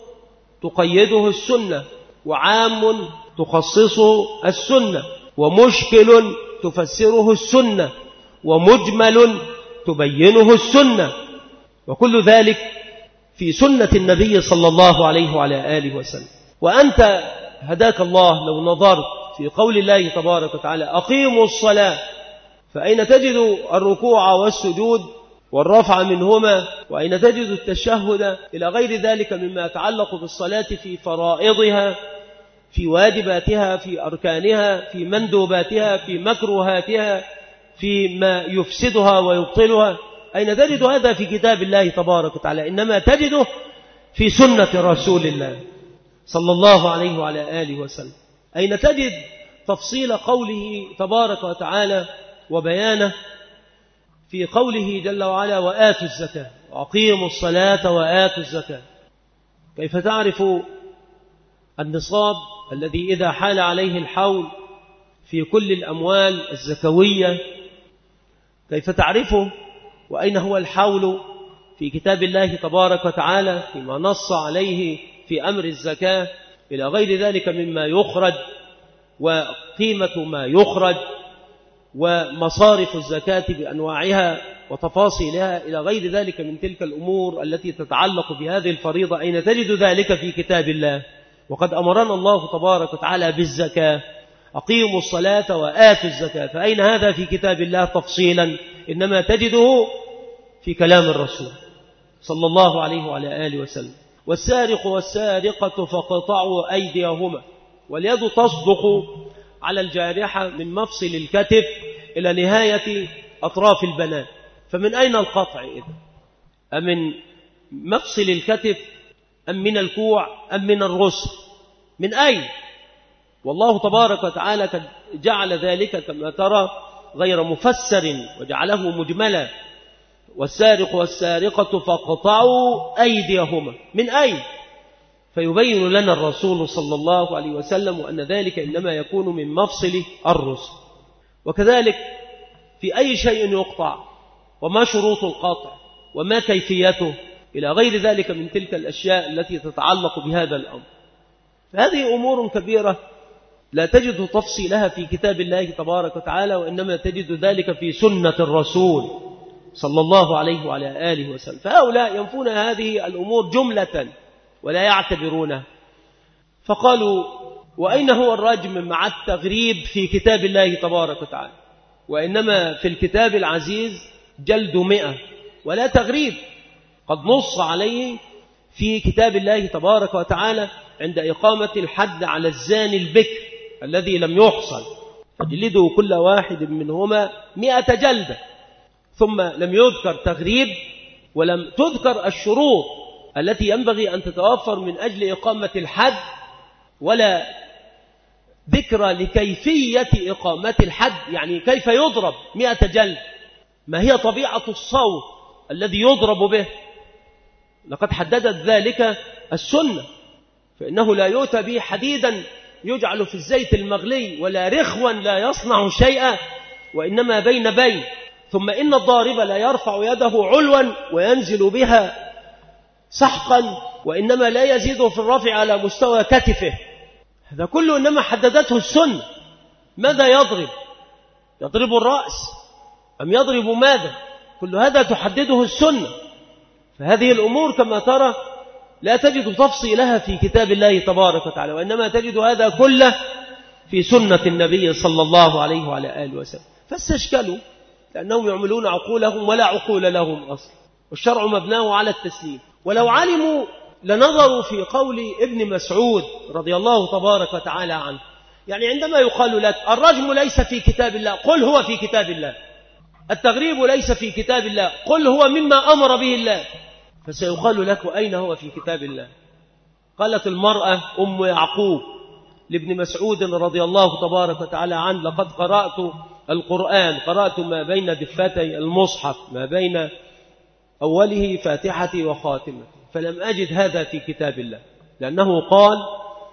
تقيده السنة، وعام تخصصه السنة، ومشكل تفسره السنة، ومجمل تبينه السنة، وكل ذلك في سنة النبي صلى الله عليه وعلى آله وسلم. وأنت هداك الله لو نظرت في قول الله تبارك وتعالى أقيموا الصلاة، فأين تجد الركوع والسجود والرفع منهما، وأين تجد التشهد إلى غير ذلك مما يتعلق بالصلاة في فرائضها، في واجباتها، في أركانها، في مندوباتها، في مكروهاتها، في ما يفسدها ويبطلها. أين تجد هذا في كتاب الله تبارك وتعالى؟ إنما تجده في سنة رسول الله صلى الله عليه وعلى آله وسلم. أين تجد تفصيل قوله تبارك وتعالى وبيانه في قوله جل وعلا وآتوا الزكاة وأقيموا الصلاة وآتوا الزكاة؟ كيف تعرف النصاب الذي إذا حال عليه الحول في كل الأموال الزكوية كيف تعرفه؟ وأين هو الحول في كتاب الله تبارك وتعالى فيما نص عليه في أمر الزكاة إلى غير ذلك مما يخرج، وقيمة ما يخرج، ومصارف الزكاة بأنواعها وتفاصيلها إلى غير ذلك من تلك الأمور التي تتعلق بهذه الفريضة؟ أين تجد ذلك في كتاب الله؟ وقد أمرنا الله تبارك وتعالى بالزكاة أقيموا الصلاة وآتوا الزكاة، فأين هذا في كتاب الله تفصيلا؟ إنما تجده في كلام الرسول صلى الله عليه وعلى آله وسلم. والسارق والسارقة فاقطعوا أيديهما، واليد تصدق على الجارحة من مفصل الكتف إلى نهاية أطراف البنان. فمن أين القطع إذن؟ أمن مفصل الكتف أم من الكوع أم من الرسل؟ من أين؟ والله تبارك وتعالى قد جعل ذلك كما ترى غير مفسر وجعله مجملا. والسارق والسارقة فاقطعوا أيديهما، من أين؟ فيبين لنا الرسول صلى الله عليه وسلم أن ذلك إنما يكون من مفصل الرسل. وكذلك في أي شيء يقطع، وما شروط القطع، وما كيفيته، إلى غير ذلك من تلك الأشياء التي تتعلق بهذا الأمر. فهذه أمور كبيرة لا تجد تفصيلها في كتاب الله تبارك وتعالى، وإنما تجد ذلك في سنة الرسول صلى الله عليه وعلى آله وسلم. فهؤلاء ينفون هذه الأمور جملة ولا يعتبرونها. فقالوا وأين هو الرجم مع التغريب في كتاب الله تبارك وتعالى؟ وإنما في الكتاب العزيز جلد 100 ولا تغريب، قد نص عليه في كتاب الله تبارك وتعالى عند إقامة الحد على الزاني البكر الذي لم يحصن، فجلدوا كل واحد منهما 100 جلدة. ثم لم يذكر تغريب ولم تذكر الشروط التي ينبغي أن تتوفر من أجل إقامة الحد، ولا ذكر لكيفية إقامة الحد، يعني كيف يضرب 100 جلد، ما هي طبيعة الصوت الذي يضرب به. لقد حددت ذلك السنة، فإنه لا يؤتى به حديدا يجعل في الزيت المغلي، ولا رخوا لا يصنع شيئا، وإنما بين. ثم إن الضارب لا يرفع يده علوا وينزل بها سحقا، وإنما لا يزيد في الرفع على مستوى كتفه. هذا كله إنما حددته السنة. ماذا يضرب؟ يضرب الرأس أم يضرب ماذا؟ كل هذا تحدده السنة. فهذه الأمور كما ترى لا تجد تفصيلها في كتاب الله تبارك وتعالى، وإنما تجد هذا كله في سنة النبي صلى الله عليه وعلى آله وسلم. فاستشكلوا لأنهم يعملون عقولهم ولا عقول لهم أصلا، والشرع مبناه على التسليم. ولو علموا لنظروا في قول ابن مسعود رضي الله تبارك وتعالى عنه. يعني عندما يقال لك الرجم ليس في كتاب الله، قل هو في كتاب الله. التغريب ليس في كتاب الله، قل هو مما أمر به الله. فسيقال لك أين هو في كتاب الله؟ قالت المرأة أم يعقوب لابن مسعود رضي الله تبارك وتعالى عنه لقد قرأت القرآن، قرأت ما بين دفتي المصحف، ما بين أوله فاتحة وخاتمة، فلم أجد هذا في كتاب الله، لأنه قال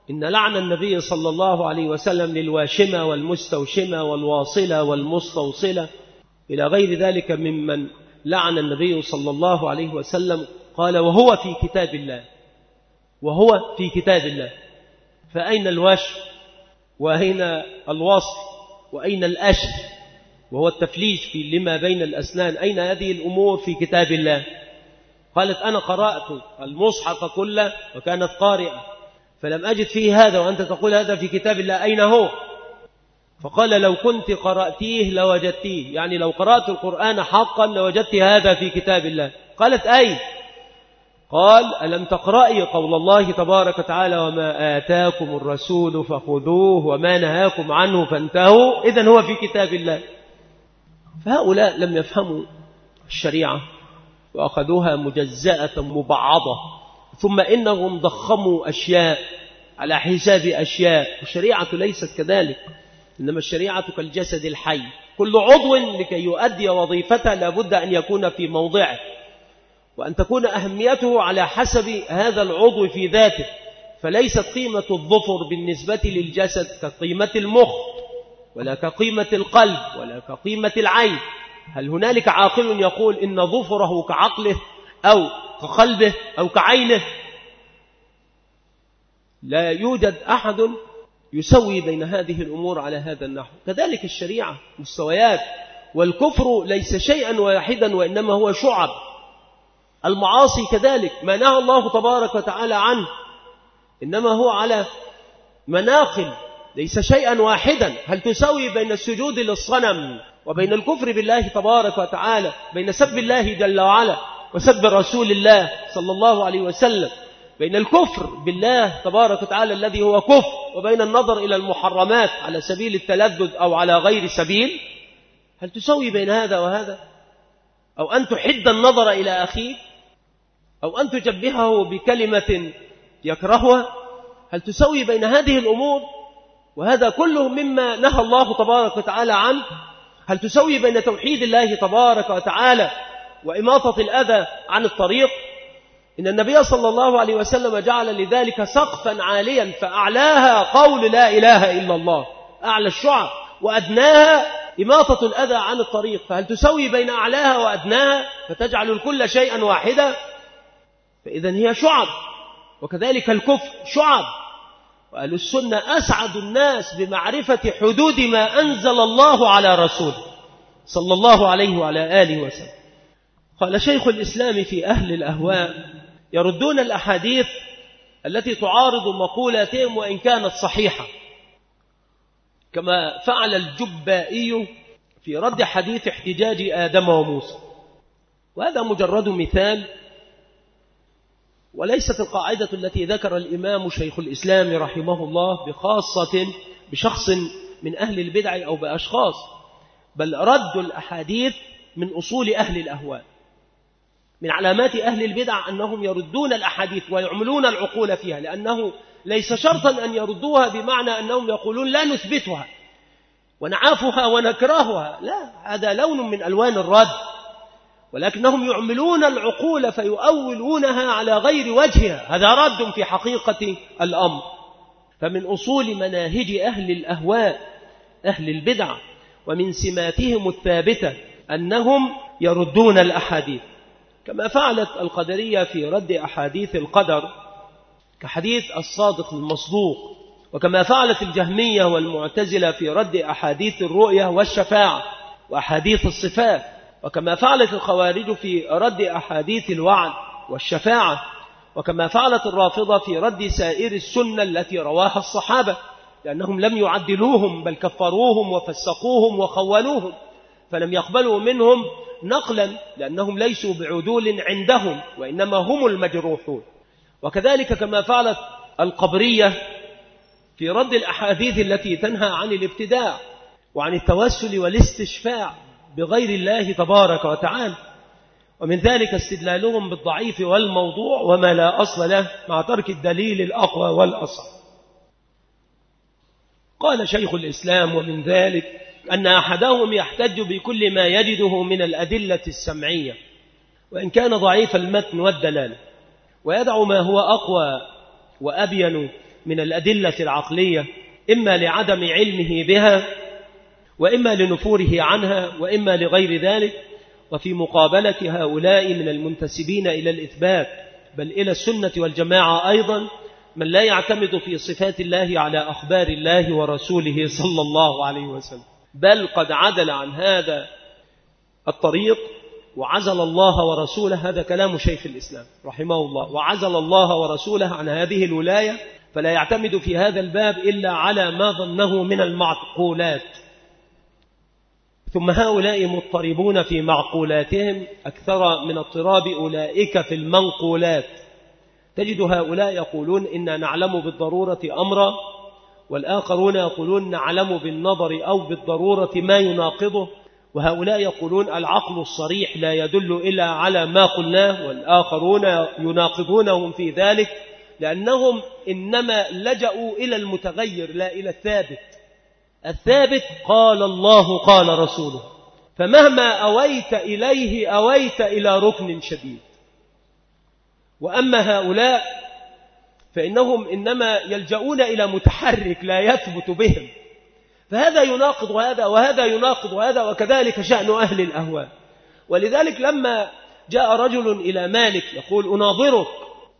إن لعن النبي صلى الله عليه وسلم للواشمة والمستوشمة والواصلة والمستوصلة إلى غير ذلك ممن لعن النبي صلى الله عليه وسلم. قال وهو في كتاب الله، وهو في كتاب الله. فأين الوشم وأين الوصل وأين الأشر وهو التفليج في لما بين الأسنان؟ أين هذه الأمور في كتاب الله؟ قالت أنا قرأت المصحف كله وكانت قارئة فلم أجد فيه هذا وأنت تقول هذا في كتاب الله، أين هو؟ فقال لو كنت قرأتيه لوجدتيه، يعني لو قرأت القرآن حقا لوجدت هذا في كتاب الله. قالت أي؟ قال ألم تقرأي قول الله تبارك وتعالى وما آتاكم الرسول فخذوه وما نهاكم عنه فانتهوا، إذن هو في كتاب الله. فهؤلاء لم يفهموا الشريعة وأخذوها مجزأة مبعضة، ثم إنهم ضخموا أشياء على حساب أشياء. الشريعة ليست كذلك، إنما الشريعة كالجسد الحي، كل عضو لكي يؤدي وظيفته لابد أن يكون في موضعه، وأن تكون أهميته على حسب هذا العضو في ذاته. فليست قيمة الظفر بالنسبة للجسد كقيمة المخ ولا كقيمة القلب ولا كقيمة العين. هل هنالك عاقل يقول إن ظفره كعقله أو كقلبه أو كعينه؟ لا يوجد أحد يسوي بين هذه الأمور على هذا النحو. كذلك الشريعة مستويات، والكفر ليس شيئا واحدا وإنما هو شعب. المعاصي كذلك ما نهى الله تبارك وتعالى عنه إنما هو على مناقل، ليس شيئا واحدا. هل تسوي بين السجود للصنم وبين الكفر بالله تبارك وتعالى، بين سب الله جل وعلا وسب رسول الله صلى الله عليه وسلم، بين الكفر بالله تبارك وتعالى الذي هو كفر وبين النظر إلى المحرمات على سبيل التلذذ أو على غير سبيل؟ هل تسوي بين هذا وهذا؟ أو أن تحد النظر إلى أخيك، أو أن تجبهه بكلمة يكرهها؟ هل تسوي بين هذه الأمور؟ وهذا كله مما نهى الله تبارك وتعالى عنه. هل تسوي بين توحيد الله تبارك وتعالى وإماطة الأذى عن الطريق؟ إن النبي صلى الله عليه وسلم جعل لذلك سقفا عاليا، فأعلاها قول لا إله إلا الله، أعلى الشعب، وأدناها إماطة الأذى عن الطريق. فهل تسوي بين أعلاها وأدناها فتجعل الكل شيئا واحدا؟ فإذن هي شعب. وكذلك الكفر شعب. وأهل السنة أسعد الناس بمعرفة حدود ما أنزل الله على رسوله صلى الله عليه وعلى آله وسلم. قال شيخ الإسلام في أهل الأهواء يردون الأحاديث التي تعارض مقولاتهم وإن كانت صحيحة، كما فعل الجبائي في رد حديث احتجاج آدم وموسى. وهذا مجرد مثال، وليست القاعدة التي ذكر الإمام شيخ الإسلام رحمه الله بخاصة بشخص من أهل البدع أو بأشخاص، بل رد الأحاديث من أصول أهل الأهواء. من علامات أهل البدع أنهم يردون الأحاديث ويعملون العقول فيها، لأنه ليس شرطا أن يردوها بمعنى أنهم يقولون لا نثبتها ونعافها ونكرهها، لا، هذا لون من ألوان الرد، ولكنهم يعملون العقول فيؤولونها على غير وجهها، هذا رد في حقيقة الأمر. فمن أصول مناهج أهل الأهواء أهل البدع ومن سماتهم الثابتة أنهم يردون الأحاديث، كما فعلت القدرية في رد أحاديث القدر كحديث الصادق المصدوق، وكما فعلت الجهمية والمعتزلة في رد أحاديث الرؤية والشفاعة وأحاديث الصفات، وكما فعلت الخوارج في رد أحاديث الوعد والشفاعة، وكما فعلت الرافضة في رد سائر السنة التي رواها الصحابة، لأنهم لم يعدلوهم بل كفروهم وفسقوهم وخولوهم، فلم يقبلوا منهم نقلا لأنهم ليسوا بعدول عندهم وإنما هم المجروحون. وكذلك كما فعلت القبرية في رد الأحاديث التي تنهى عن الابتداع وعن التوسل والاستشفاع بغير الله تبارك وتعالى، ومن ذلك استدلالهم بالضعيف والموضوع وما لا أصل له مع ترك الدليل الأقوى والأصح. قال شيخ الإسلام ومن ذلك أن أحدهم يحتج بكل ما يجده من الأدلة السمعية وإن كان ضعيف المتن والدلالة، ويدع ما هو أقوى وأبين من الأدلة العقلية، إما لعدم علمه بها وإما لنفوره عنها وإما لغير ذلك. وفي مقابلة هؤلاء من المنتسبين إلى الإثبات بل إلى السنة والجماعة أيضا من لا يعتمد في صفات الله على أخبار الله ورسوله صلى الله عليه وسلم، بل قد عدل عن هذا الطريق وعزل الله ورسوله. هذا كلام شيخ الإسلام رحمه الله، وعزل الله ورسوله عن هذه الولاية، فلا يعتمد في هذا الباب إلا على ما ظنه من المعقولات. ثم هؤلاء مضطربون في معقولاتهم أكثر من اضطراب أولئك في المنقولات. تجد هؤلاء يقولون إنا نعلم بالضرورة أمرا، والآخرون يقولون نعلم بالنظر أو بالضرورة ما يناقضه، وهؤلاء يقولون العقل الصريح لا يدل إلا على ما قلناه، والآخرون يناقضونهم في ذلك لأنهم إنما لجأوا إلى المتغير لا إلى الثابت. الثابت قال الله قال رسوله، فمهما أويت إليه أويت إلى ركن شديد. وأما هؤلاء فإنهم إنما يلجؤون إلى متحرك لا يثبت بهم، فهذا يناقض هذا وهذا يناقض هذا، وكذلك شأن أهل الأهواء. ولذلك لما جاء رجل إلى مالك يقول أناظرك،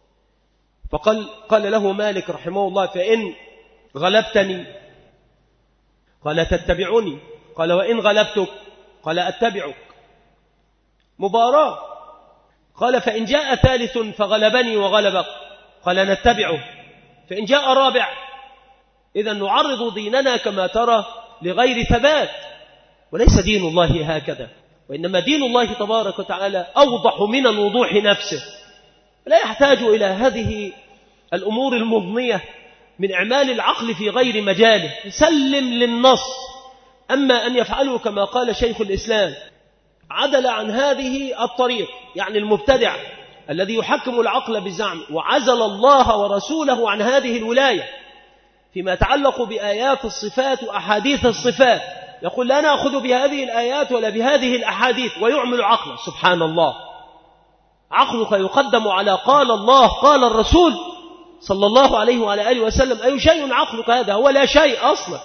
قال له مالك رحمه الله فإن غلبتني قال تتبعني، قال وإن غلبتك قال أتبعك، مباراة. قال فإن جاء ثالث فغلبني وغلبك قال نتبعه، فإن جاء رابع إذن نعرض ديننا كما ترى لغير ثبات. وليس دين الله هكذا، وإنما دين الله تبارك وتعالى أوضح من الوضوح نفسه، لا يحتاج إلى هذه الأمور المضنية من إعمال العقل في غير مجاله، سلم للنص. أما أن يفعلوا كما قال شيخ الإسلام عدل عن هذه الطريق، يعني المبتدع الذي يحكم العقل بزعم، وعزل الله ورسوله عن هذه الولاية فيما يتعلق بآيات الصفات وأحاديث الصفات، يقول لا نأخذ بهذه الآيات ولا بهذه الأحاديث، ويعمل عقله. سبحان الله، عقلك يقدم على قال الله قال الرسول صلى الله عليه وعلى آله وسلم. أي شيء عقلك هذا؟ هو لا شيء أصلا،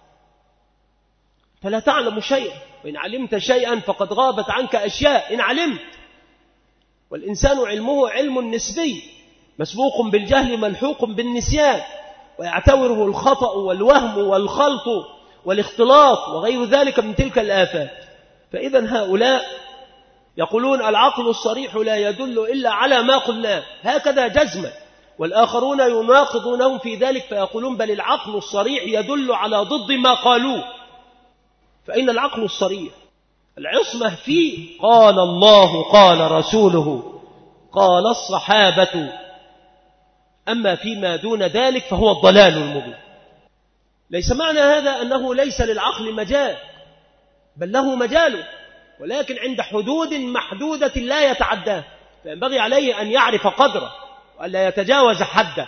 فلا تعلم شيئا، وإن علمت شيئا فقد غابت عنك أشياء إن علمت. والإنسان علمه علم نسبي مسبوق بالجهل ملحوق بالنسيان، ويعتبره الخطأ والوهم والخلط والاختلاط وغير ذلك من تلك الآفات. فإذا هؤلاء يقولون العقل الصريح لا يدل إلا على ما قلناه هكذا جزما، والآخرون يناقضونهم في ذلك فيقولون بل العقل الصريح يدل على ضد ما قالوه. فإن العقل الصريح العصمة فيه قال الله قال رسوله قال الصحابة، أما فيما دون ذلك فهو الضلال المبين. ليس معنى هذا أنه ليس للعقل مجال، بل له مجاله، ولكن عند حدود محدودة لا يتعداه، فينبغي عليه أن يعرف قدره وألا يتجاوز حده.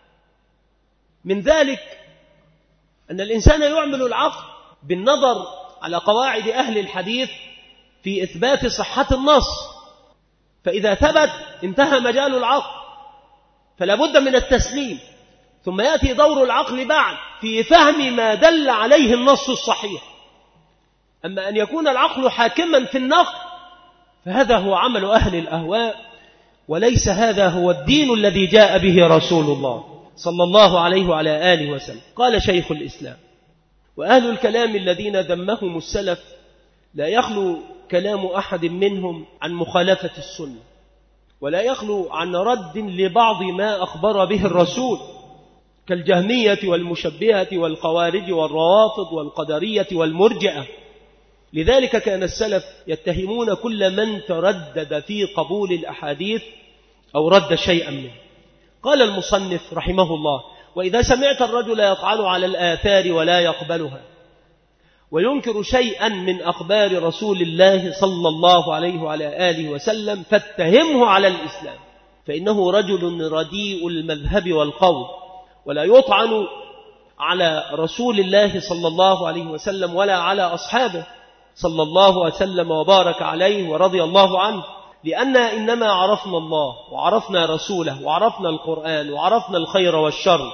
من ذلك أن الإنسان يعمل العقل بالنظر على قواعد أهل الحديث في إثبات صحة النص، فإذا ثبت انتهى مجال العقل، فلا بد من التسليم، ثم يأتي دور العقل بعد في فهم ما دل عليه النص الصحيح. أما أن يكون العقل حاكما في النقل فهذا هو عمل أهل الأهواء، وليس هذا هو الدين الذي جاء به رسول الله صلى الله عليه وعلى آله وسلم. قال شيخ الإسلام وأهل الكلام الذين ذمهم السلف لا يخلو كلام أحد منهم عن مخالفة السنة، ولا يخلو عن رد لبعض ما أخبر به الرسول، كالجهمية والمشبهة والخوارج والروافض والقدرية والمرجئة. لذلك كان السلف يتهمون كل من تردد في قبول الأحاديث أو رد شيئا منه. قال المصنف رحمه الله وإذا سمعت الرجل يطعن على الآثار ولا يقبلها وينكر شيئا من أخبار رسول الله صلى الله عليه وعلى آله وسلم فاتهمه على الإسلام، فإنه رجل رديء المذهب والقول، ولا يطعن على رسول الله صلى الله عليه وسلم ولا على أصحابه صلى الله وسلم وبارك عليه ورضي الله عنه، لأننا إنما عرفنا الله وعرفنا رسوله وعرفنا القرآن وعرفنا الخير والشر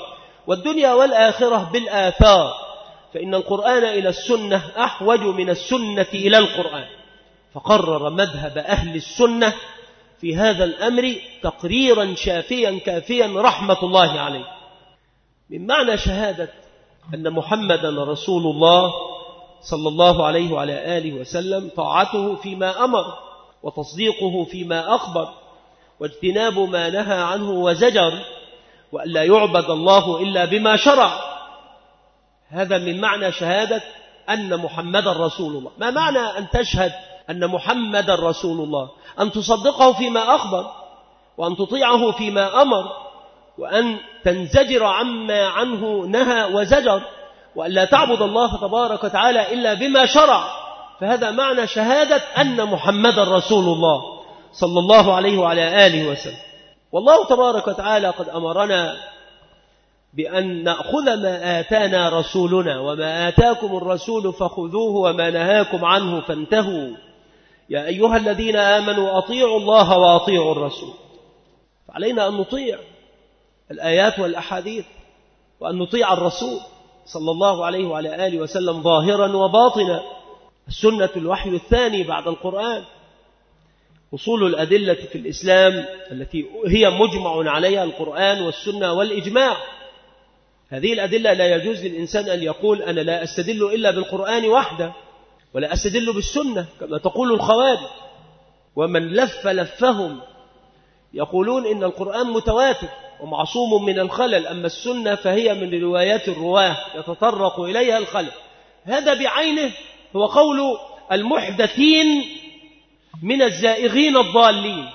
والدنيا والآخرة بالآثار، فإن القرآن إلى السنة أحوج من السنة إلى القرآن. فقرر مذهب أهل السنة في هذا الأمر تقريرا شافيا كافيا رحمة الله عليه. من معنى شهادة أن محمدا رسول الله صلى الله عليه وعلى آله وسلم طاعته فيما أمر، وتصديقه فيما أخبر، واجتناب ما نهى عنه وزجر، وأن لا يعبد الله إلا بما شرع. هذا من معنى شهادة أن محمدا رسول الله. ما معنى أن تشهد أن محمدا رسول الله؟ أن تصدقه فيما أخبر، وأن تطيعه فيما أمر، وأن تنزجر عما عنه نهى وزجر، وأن لا تعبد الله تبارك وتعالى إلا بما شرع. فهذا معنى شهادة أن محمدا رسول الله صلى الله عليه وعلى آله وسلم. والله تبارك وتعالى قد أمرنا بأن نأخذ ما آتانا رسولنا، وما آتاكم الرسول فخذوه وما نهاكم عنه فانتهوا، يا أيها الذين آمنوا أطيعوا الله وأطيعوا الرسول. فعلينا أن نطيع الآيات والأحاديث، وأن نطيع الرسول صلى الله عليه وعلى آله وسلم ظاهرا وباطنا. السنة الوحي الثاني بعد القرآن. أصول الأدلة في الإسلام التي هي مجمع عليها القرآن والسنة والإجماع. هذه الأدلة لا يجوز للإنسان أن يقول أنا لا أستدل إلا بالقرآن وحده، ولا أستدل بالسنة كما تقول الخوارج، ومن لفهم يقولون إن القرآن متواتر ومعصوم من الخلل، أما السنة فهي من روايات الرواه يتطرق إليها الخلل. هذا بعينه هو قول المحدثين من الزائغين الضالين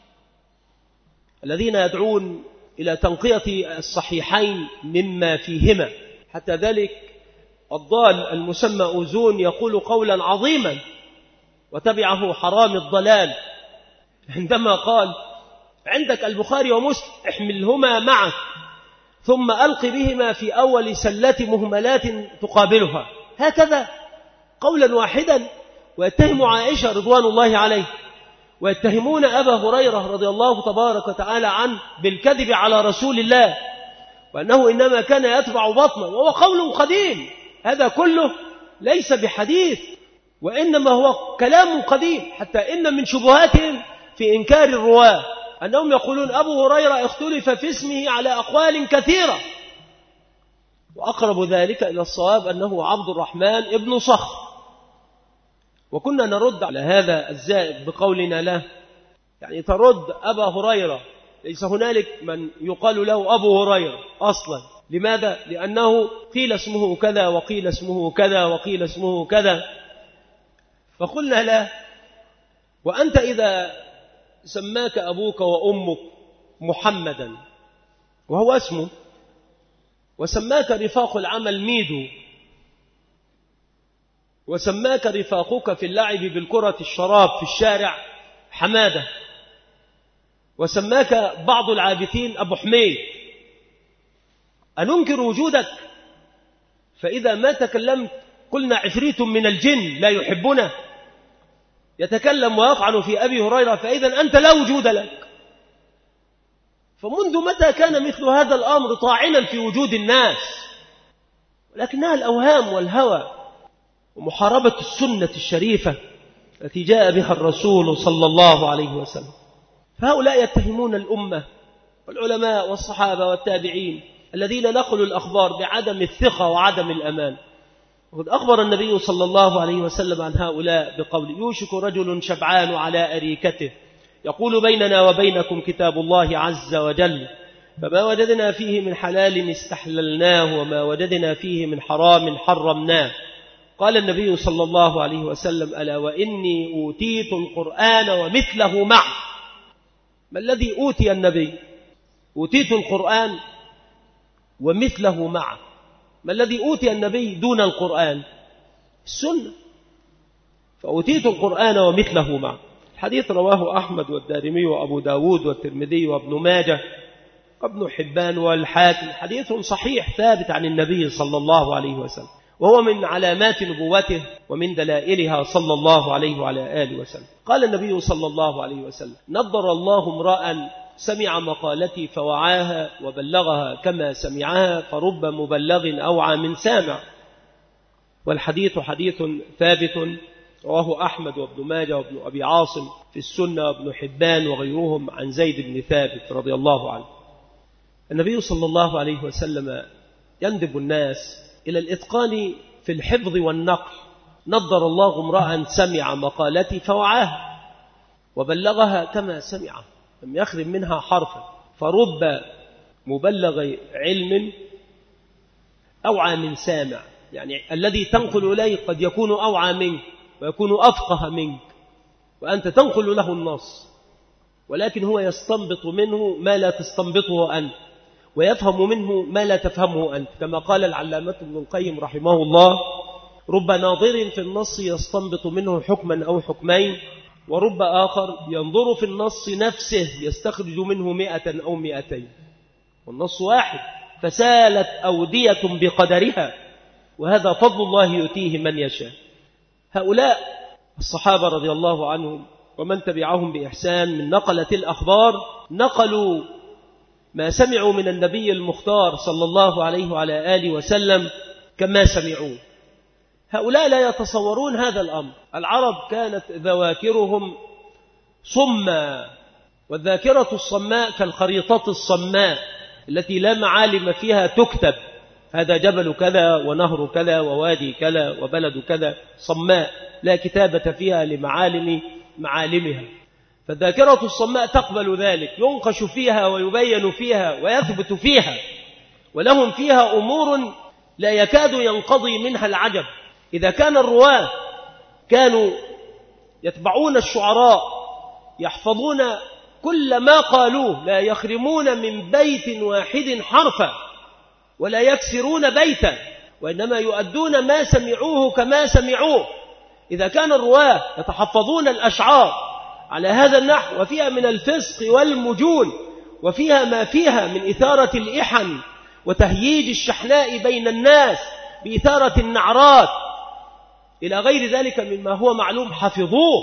الذين يدعون إلى تنقية الصحيحين مما فيهما. حتى ذلك الضال المسمى أوزون يقول قولا عظيما وتبعه حرام الضلال عندما قال عندك البخاري ومسلم احملهما معك ثم ألق بهما في أول سلة مهملات تقابلها، هكذا قولا واحدا. ويتهم عائشة رضوان الله عليه، ويتهمون أبا هريرة رضي الله تبارك وتعالى عنه بالكذب على رسول الله، وأنه إنما كان يتبع بطنه، وهو قول قديم. هذا كله ليس بحديث، وإنما هو كلام قديم. حتى إن من شبهاتهم في إنكار الرواة أنهم يقولون أبو هريرة اختلف في اسمه على أقوال كثيرة، وأقرب ذلك إلى الصواب أنه عبد الرحمن ابن صخر. وكنا نرد على هذا الزائد بقولنا له يعني ترد أبا هريرة، ليس هنالك من يقال له أبو هريرة أصلا. لماذا؟ لأنه قيل اسمه كذا وقيل اسمه كذا وقيل اسمه كذا. فقلنا له وأنت إذا سماك أبوك وأمك محمدا وهو اسمه، وسماك رفاق العمل ميدو، وسماك رفاقك في اللعب بالكرة الشراب في الشارع حمادة، وسماك بعض العابثين أبو حميد، أننكر وجودك؟ فإذا ما تكلمت قلنا عفريت من الجن لا يحبنا يتكلم ويطعن في أبي هريرة، فإذا أنت لا وجود لك. فمنذ متى كان مثل هذا الأمر طاعنا في وجود الناس؟ ولكنها الأوهام والهوى ومحاربة السنة الشريفة التي جاء بها الرسول صلى الله عليه وسلم. فهؤلاء يتهمون الأمة والعلماء والصحابة والتابعين الذين نقلوا الأخبار بعدم الثقة وعدم الأمان. وقد أخبر النبي صلى الله عليه وسلم عن هؤلاء بقول يوشك رجل شبعان على أريكته يقول بيننا وبينكم كتاب الله عز وجل، فما وجدنا فيه من حلال استحللناه وما وجدنا فيه من حرام حرمناه. قال النبي صلى الله عليه وسلم ألا وإني أوتيت القرآن ومثله معه. ما الذي أوتي النبي؟ أوتيت القرآن ومثله معه. ما الذي أوتي النبي دون القرآن؟ السنة. فأوتيت القرآن ومثله معه. الحديث رواه أحمد والدارمي وأبو داود والترمذي وابن ماجه وابن حبان والحاكم، حديث صحيح ثابت عن النبي صلى الله عليه وسلم، وهو من علامات نبوته ومن دلائلها صلى الله عليه وعلى آله وسلم. قال النبي صلى الله عليه وسلم نضر الله امرأ سمع مقالتي فوعاها وبلغها كما سمعها، فرب مبلغ أوعى من سامع. والحديث حديث ثابت رواه أحمد وابن ماجه وابن أبي عاصم في السنة وابن حبان وغيرهم عن زيد بن ثابت رضي الله عنه. النبي صلى الله عليه وسلم يندب الناس إلى الإتقان في الحفظ والنقل. نضر الله امرأ سمع مقالتي فوعاها وبلغها كما سمع، لم يخرم منها حرفا. فرب مبلغ علم أوعى من سامع، يعني الذي تنقل إليه قد يكون أوعى منك ويكون أفقه منك، وأنت تنقل له النص، ولكن هو يستنبط منه ما لا تستنبطه أنت، ويفهم منه ما لا تفهمه أنت، كما قال العلامة ابن القيم رحمه الله: رب ناظر في النص يستنبط منه حكما أو حكمين، ورب آخر ينظر في النص نفسه يستخرج منه 100 أو 200، والنص واحد، فسالت أودية بقدرها، وهذا فضل الله يؤتيه من يشاء. هؤلاء الصحابة رضي الله عنهم ومن تبعهم بإحسان من نقلة الأخبار نقلوا ما سمعوا من النبي المختار صلى الله عليه وعلى آله وسلم كما سمعوه. هؤلاء لا يتصورون هذا الأمر. العرب كانت ذواكرهم صمّا، والذاكرة الصماء كالخريطة الصماء التي لا معالم فيها تكتب، هذا جبل كذا ونهر كذا ووادي كذا وبلد كذا، صماء لا كتابة فيها لمعالم معالمها. فالذاكرة الصماء تقبل ذلك، ينقش فيها ويبين فيها ويثبت فيها، ولهم فيها أمور لا يكاد ينقضي منها العجب. إذا كان الرواة كانوا يتبعون الشعراء يحفظون كل ما قالوه، لا يخرمون من بيت واحد حرفا ولا يكسرون بيتا، وإنما يؤدون ما سمعوه كما سمعوه. إذا كان الرواة يتحفظون الأشعار على هذا النحو، وفيها من الفسق والمجون، وفيها ما فيها من إثارة الإحن وتهييج الشحناء بين الناس بإثارة النعرات إلى غير ذلك مما هو معلوم، حفظوه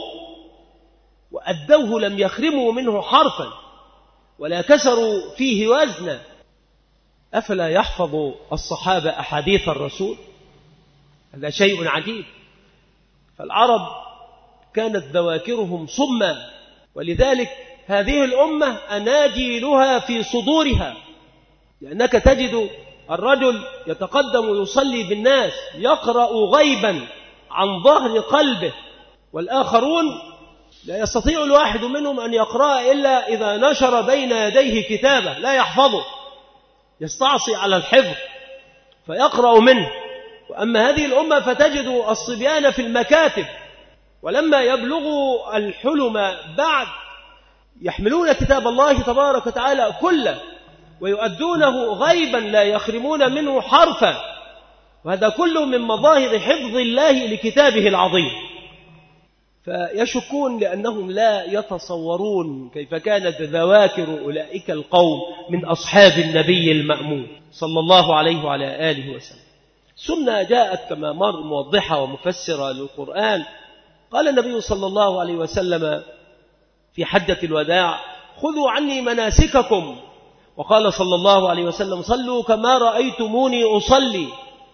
وأدوه، لم يخرموا منه حرفا ولا كسروا فيه وزنا. أفلا يحفظ الصحابة أحاديث الرسول؟ هذا شيء عجيب. فالعرب كانت ذواكرهم صمّا، ولذلك هذه الأمة أناجيلها في صدورها، لأنك تجد الرجل يتقدم يصلي بالناس يقرأ غيبا عن ظهر قلبه، والآخرون لا يستطيع الواحد منهم أن يقرأ إلا إذا نشر بين يديه كتابه لا يحفظه، يستعصي على الحفظ فيقرأ منه. وأما هذه الأمة فتجد الصبيان في المكاتب، ولما يبلغوا الحلم بعد يحملون كتاب الله تبارك وتعالى كله ويؤدونه غيبا لا يخرمون منه حرفا، وهذا كله من مظاهر حفظ الله لكتابه العظيم. فيشكون لأنهم لا يتصورون كيف كانت ذواكر أولئك القوم من أصحاب النبي المأمون صلى الله عليه وعلى آله وسلم. سنة جاءت كما مر موضحة ومفسرة للقرآن. قال النبي صلى الله عليه وسلم في حجة الوداع: خذوا عني مناسككم. وقال صلى الله عليه وسلم: صلوا كما رأيتموني أصلي.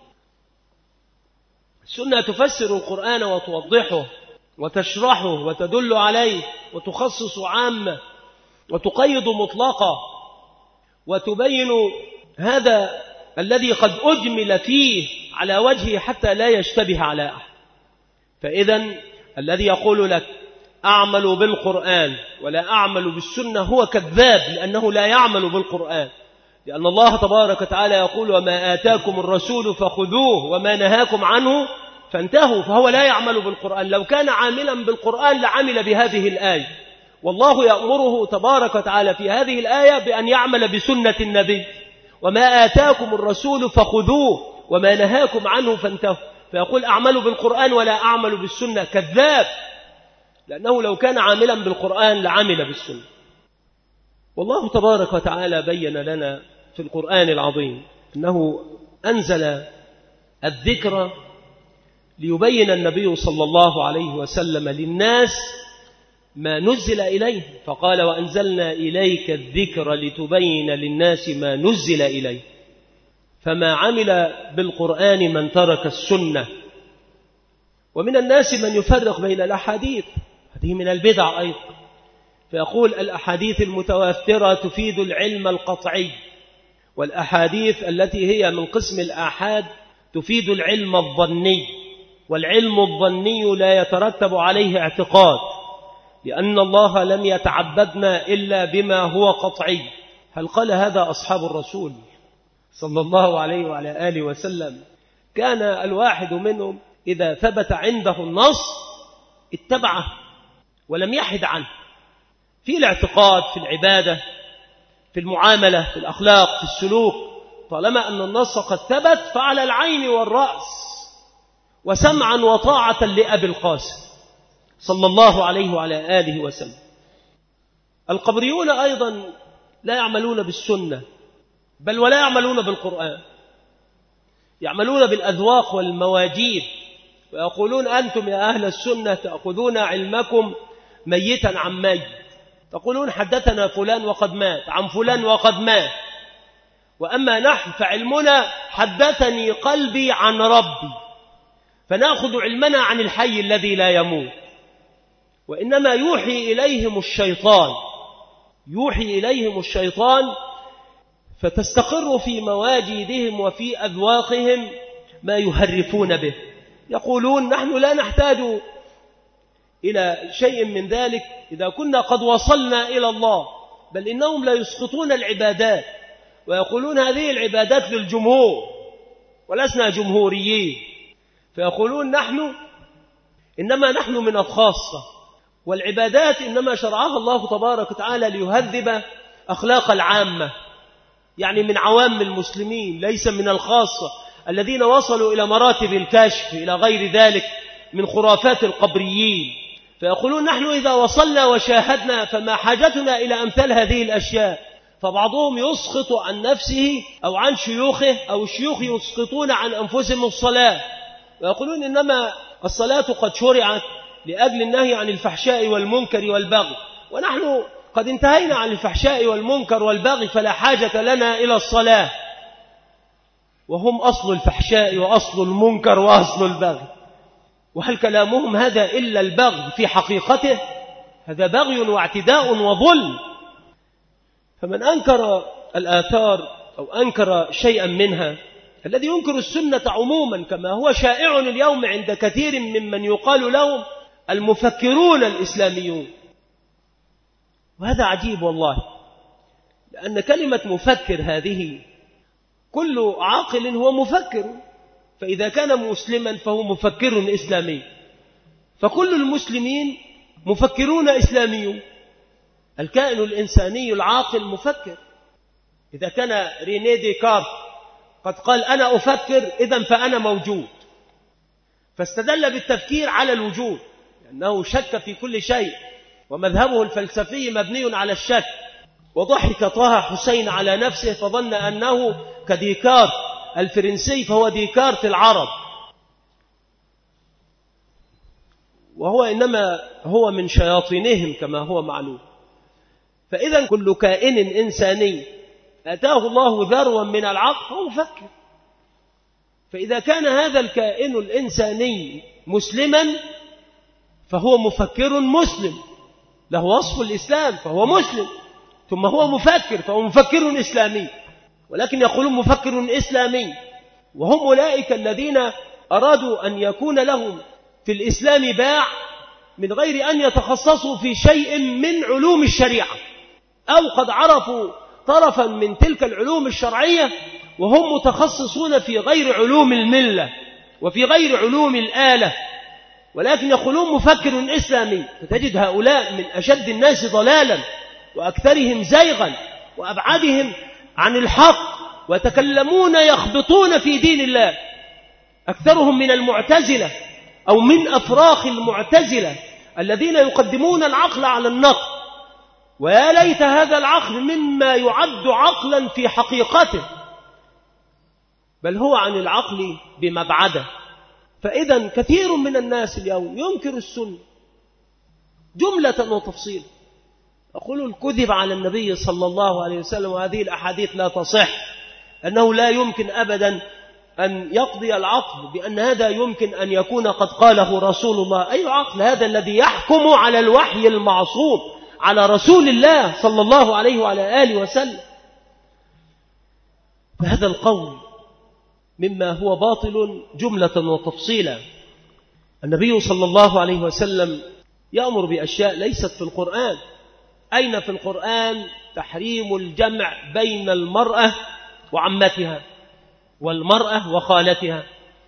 السنة تفسر القرآن وتوضحه وتشرحه وتدل عليه وتخصص عامة وتقيد مطلقة، وتبين هذا الذي قد أجمل فيه على وجهه حتى لا يشتبه على أحد. فإذن الذي يقول لك أعمل بالقرآن ولا أعمل بالسنة هو كذاب، لأنه لا يعمل بالقرآن، لأن الله تبارك وتعالى يقول: وما آتاكم الرسول فخذوه وما نهاكم عنه فانتهوا. فهو لا يعمل بالقرآن. لو كان عاملا بالقرآن لعمل بهذه الآية، والله يأمره تبارك وتعالى في هذه الآية بأن يعمل بسنة النبي: وما آتاكم الرسول فخذوه وما نهاكم عنه فانتهوا. فيقول أعمل بالقرآن ولا أعمل بالسنة، كذاب، لأنه لو كان عاملا بالقرآن لعمل بالسنة. والله تبارك وتعالى بين لنا في القرآن العظيم أنه أنزل الذكر ليبين النبي صلى الله عليه وسلم للناس ما نزل إليه، فقال وأنزلنا إليك الذكر لتبين للناس ما نزل إليه. فما عمل بالقرآن من ترك السنة. ومن الناس من يفرق بين الأحاديث، هذه من البدع أيضا، فيقول الأحاديث المتواترة تفيد العلم القطعي، والأحاديث التي هي من قسم الآحاد تفيد العلم الظني، والعلم الظني لا يترتب عليه اعتقاد، لأن الله لم يتعبدنا إلا بما هو قطعي. هل قال هذا أصحاب الرسول صلى الله عليه وعلى آله وسلم؟ كان الواحد منهم إذا ثبت عنده النص اتبعه ولم يحد عنه، في الاعتقاد، في العبادة، في المعاملة، في الأخلاق، في السلوك، طالما أن النص قد ثبت فعلى العين والرأس، وسمعا وطاعة لأبي القاسم صلى الله عليه وعلى آله وسلم. القبريون أيضا لا يعملون بالسنة، بل ولا يعملون بالقرآن، يعملون بالأذواق والمواجيد، ويقولون أنتم يا أهل السنة تأخذون علمكم ميتا عن ميت، تقولون حدثنا فلان وقد مات عن فلان وقد مات، وأما نحن فعلمنا حدثني قلبي عن ربي، فنأخذ علمنا عن الحي الذي لا يموت. وإنما يوحي إليهم الشيطان فتستقر في مواجيدهم وفي أذواقهم ما يهرفون به. يقولون نحن لا نحتاج إلى شيء من ذلك إذا كنا قد وصلنا إلى الله، بل إنهم لا يسقطون العبادات ويقولون هذه العبادات للجمهور ولسنا جمهوريين، فيقولون إنما نحن من الخاصة، والعبادات إنما شرعها الله تبارك وتعالى ليهذب أخلاق العامة، يعني من عوام المسلمين، ليس من الخاصة الذين وصلوا إلى مراتب الكشف إلى غير ذلك من خرافات القبريين. فيقولون نحن إذا وصلنا وشاهدنا فما حاجتنا إلى أمثال هذه الأشياء. فبعضهم يسقط عن نفسه أو عن شيوخه، أو الشيوخ يسقطون عن أنفسهم الصلاة، ويقولون إنما الصلاة قد شرعت لأجل النهي عن الفحشاء والمنكر والبغي، ونحن قد انتهينا عن الفحشاء والمنكر والبغي فلا حاجة لنا إلى الصلاة، وهم أصل الفحشاء وأصل المنكر وأصل البغي. وهل كلامهم هذا إلا البغي في حقيقته؟ هذا بغي واعتداء وظلم. فمن أنكر الآثار أو أنكر شيئا منها، الذي ينكر السنة عموما كما هو شائع اليوم عند كثير ممن يقال لهم المفكرون الإسلاميون، وهذا عجيب والله، لأن كلمة مفكر هذه كل عاقل هو مفكر، فإذا كان مسلما فهو مفكر إسلامي، فكل المسلمين مفكرون إسلاميون. الكائن الإنساني العاقل مفكر. إذا كان رينيه ديكارت قد قال أنا أفكر إذن فأنا موجود، فاستدل بالتفكير على الوجود، لأنه شك في كل شيء، ومذهبه الفلسفي مبني على الشك. وضحك طه حسين على نفسه فظن أنه كديكارت الفرنسي فهو ديكارت العرب، وهو إنما هو من شياطينهم كما هو معلوم. فإذا كل كائن إنساني أتاه الله ذروا من العقل فهو مفكر. فإذا كان هذا الكائن الإنساني مسلما فهو مفكر مسلم، له وصف الإسلام فهو مسلم، ثم هو مفكر فهو مفكر إسلامي. ولكن يقولون مفكر إسلامي، وهم أولئك الذين أرادوا أن يكون لهم في الإسلام باع من غير أن يتخصصوا في شيء من علوم الشريعة، أو قد عرفوا طرفا من تلك العلوم الشرعية وهم متخصصون في غير علوم الملة وفي غير علوم الآلة، ولكن يقولون مفكر إسلامي. فتجد هؤلاء من أشد الناس ضلالا وأكثرهم زيغا وأبعدهم عن الحق، وتكلمون يخبطون في دين الله. أكثرهم من المعتزلة أو من أفراخ المعتزلة الذين يقدمون العقل على النقل، ويا ليت هذا العقل مما يعد عقلا في حقيقته، بل هو عن العقل بمبعده. فإذا كثير من الناس اليوم ينكر السنة جملة وتفصيلا. أقول الكذب على النبي صلى الله عليه وسلم، وهذه الأحاديث لا تصح، أنه لا يمكن أبدا أن يقضي العقل بأن هذا يمكن أن يكون قد قاله رسول الله. أي عقل هذا الذي يحكم على الوحي المعصوم على رسول الله صلى الله عليه وعلى آله وسلم؟ فهذا القول مما هو باطل جملة وتفصيلا. النبي صلى الله عليه وسلم يأمر بأشياء ليست في القرآن. أين في القرآن تحريم الجمع بين المرأة وعمتها والمرأة وخالتها؟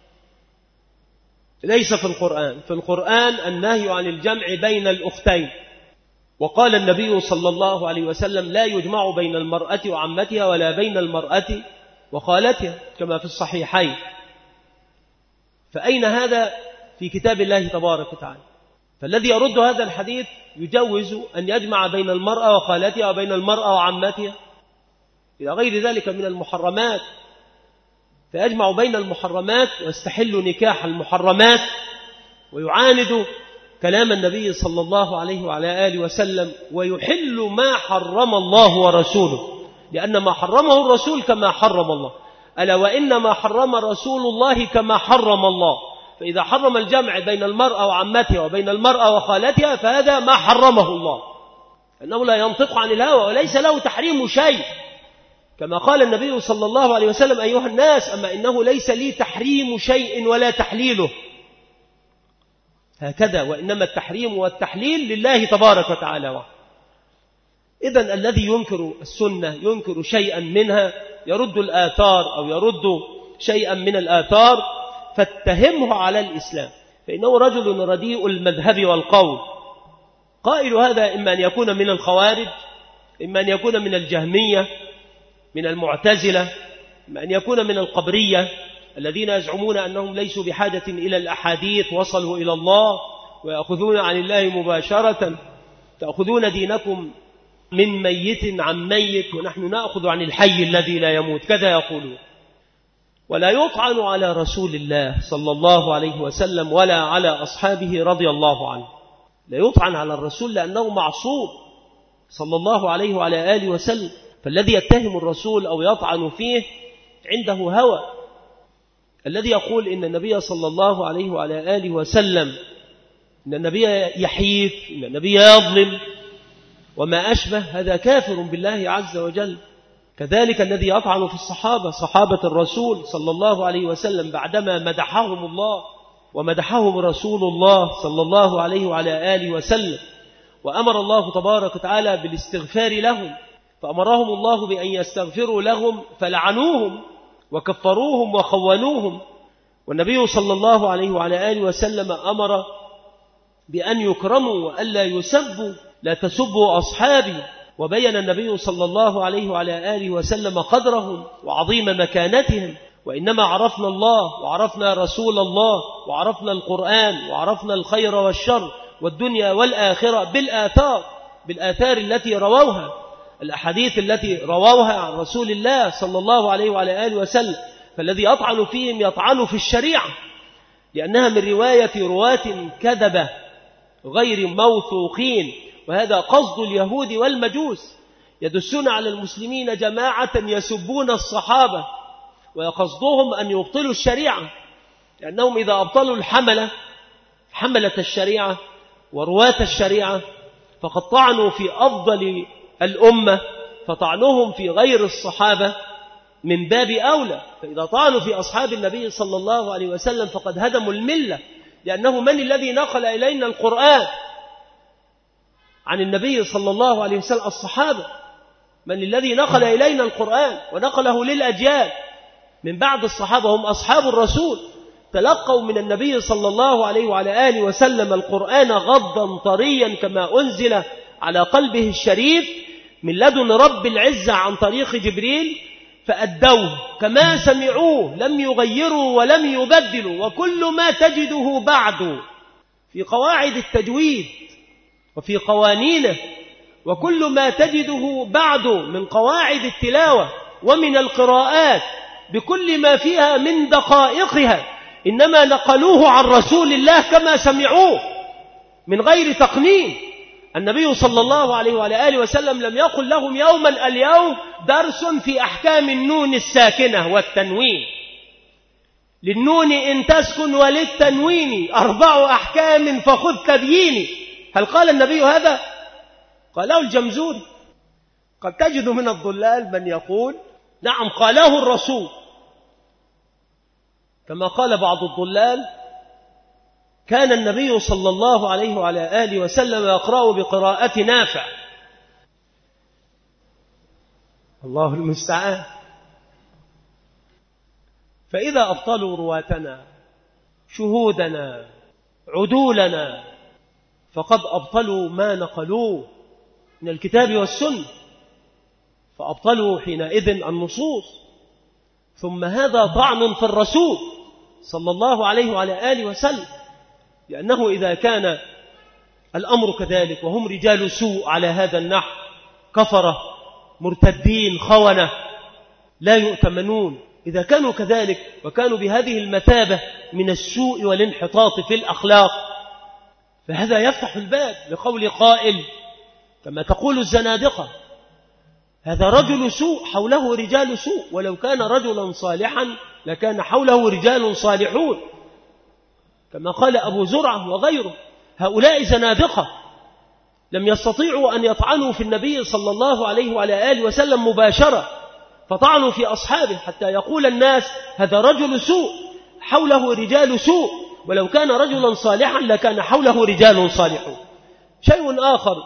ليس في القرآن. في القرآن النهي عن الجمع بين الأختين، وقال النبي صلى الله عليه وسلم لا يجمع بين المرأة وعمتها ولا بين المرأة وخالتها كما في الصحيحين. فأين هذا في كتاب الله تبارك وتعالى؟ فالذي يرد هذا الحديث يجوز أن يجمع بين المرأة وخالتها وبين المرأة وعمتها إلى غير ذلك من المحرمات، فيجمع بين المحرمات ويستحل نكاح المحرمات ويعاند كلام النبي صلى الله عليه وعلى آله وسلم، ويحل ما حرم الله ورسوله، لأن ما حرمه الرسول كما حرم الله، ألا وإن ما حرم رسول الله كما حرم الله. فإذا حرم الجمع بين المرأة وعمتها وبين المرأة وخالتها فهذا ما حرمه الله، أنه لا ينطق عن الهوى وليس له تحريم شيء، كما قال النبي صلى الله عليه وسلم أيها الناس أما إنه ليس لي تحريم شيء ولا تحليله، هكذا، وإنما التحريم والتحليل لله تبارك وتعالى. إذن الذي ينكر السنة ينكر شيئا منها، يرد الآثار أو يرد شيئا من الآثار، فاتهمه على الإسلام، فإنه رجل رديء المذهب والقول. قائل هذا إما أن يكون من الخوارج، إما أن يكون من الجهمية، من المعتزلة، إما أن يكون من القبرية الذين يزعمون أنهم ليسوا بحاجة إلى الأحاديث، وصلوا إلى الله ويأخذون عن الله مباشرة. تأخذون دينكم من ميت عن ميت ونحن نأخذ عن الحي الذي لا يموت، كذا يقولون. ولا يطعن على رسول الله صلى الله عليه وسلم ولا على أصحابه رضي الله عنه. لا يطعن على الرسول لأنه معصوم صلى الله عليه وعلى آله وسلم، فالذي يتهم الرسول أو يطعن فيه عنده هوى. الذي يقول إن النبي صلى الله عليه وعلى آله وسلم إن النبي يحيف، إن النبي يظلم وما أشبه، هذا كافر بالله عز وجل. كذلك الذي يطعن في الصحابة، صحابة الرسول صلى الله عليه وسلم، بعدما مدحهم الله ومدحهم رسول الله صلى الله عليه وعلى آله وسلم، وأمر الله تبارك وتعالى بالاستغفار لهم، فأمرهم الله بأن يستغفروا لهم فلعنوهم وكفروهم وخونوهم. والنبي صلى الله عليه وعلى آله وسلم أمر بأن يكرموا وألا يسبوا، لا تسبوا أصحابي. وبين النبي صلى الله عليه وعلى آله وسلم قدرهم وعظيم مكانتهم. وإنما عرفنا الله وعرفنا رسول الله وعرفنا القرآن وعرفنا الخير والشر والدنيا والآخرة بالآثار التي رووها، الأحاديث التي رووها عن رسول الله صلى الله عليه وعلى آله وسلم. فالذي يطعن فيهم يطعن في الشريعة، لأنها من رواية رواة كذبة غير موثوقين، وهذا قصد اليهود والمجوس، يدسون على المسلمين جماعة يسبون الصحابة، ويقصدهم أن يبطلوا الشريعة، لأنهم إذا أبطلوا حملة الشريعة ورواة الشريعة فقد طعنوا في أفضل الأمة، فطعنهم في غير الصحابة من باب أولى. فإذا طعنوا في أصحاب النبي صلى الله عليه وسلم فقد هدموا الملة، لأنه من الذي نقل إلينا القرآن عن النبي صلى الله عليه وسلم؟ الصحابة. من الذي نقل إلينا القرآن ونقله للأجيال من بعد الصحابة؟ هم أصحاب الرسول، تلقوا من النبي صلى الله عليه وعلى آله وسلم القرآن غضا طريا كما أنزل على قلبه الشريف من لدن رب العزة عن طريق جبريل، فأدوه كما سمعوه، لم يغيروا ولم يبدلوا. وكل ما تجده بعد في قواعد التجويد وفي قوانينه، وكل ما تجده بعد من قواعد التلاوة ومن القراءات بكل ما فيها من دقائقها، إنما نقلوه عن رسول الله كما سمعوه من غير تقنين. النبي صلى الله عليه وعلى آله وسلم لم يقل لهم يوما اليوم درس في أحكام النون الساكنة والتنوين. للنون إن تسكن وللتنوين 4 أحكام فخذ تبييني. هل قال النبي هذا؟ قاله الجمزوري. قد تجد من الضلال من يقول نعم قاله الرسول، كما قال بعض الضلال كان النبي صلى الله عليه وعلى آله وسلم يقرأ بقراءة نافع. الله المستعان. فإذا أبطلوا رواتنا شهودنا عدولنا فقد أبطلوا ما نقلوه من الكتاب والسنة، فأبطلوا حينئذ النصوص. ثم هذا طعن في الرسول صلى الله عليه وعلى آله وسلم، لأنه إذا كان الأمر كذلك وهم رجال سوء على هذا النحو كفرة مرتدين خونة لا يؤتمنون، إذا كانوا كذلك وكانوا بهذه المثابة من السوء والانحطاط في الأخلاق، فهذا يفتح الباب لقول قائل كما تقول الزنادقة هذا رجل سوء حوله رجال سوء، ولو كان رجلا صالحا لكان حوله رجال صالحون، كما قال أبو زرعة وغيره. هؤلاء زنادقة لم يستطيعوا أن يطعنوا في النبي صلى الله عليه وعلى آله وسلم مباشرة، فطعنوا في أصحابه حتى يقول الناس هذا رجل سوء حوله رجال سوء، ولو كان رجلا صالحا لكان حوله رجال صالحون. شيء آخر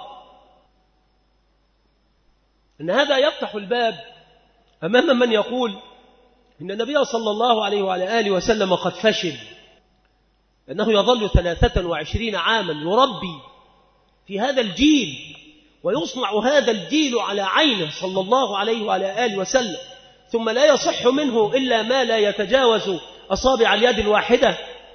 أن هذا يفتح الباب أمام من يقول إن النبي صلى الله عليه وعلى آله وسلم قد فشل، أنه يظل 23 عاما يربي في هذا الجيل ويصنع هذا الجيل على عينه صلى الله عليه وعلى آله وسلم، ثم لا يصح منه إلا ما لا يتجاوز أصابع اليد الواحدة.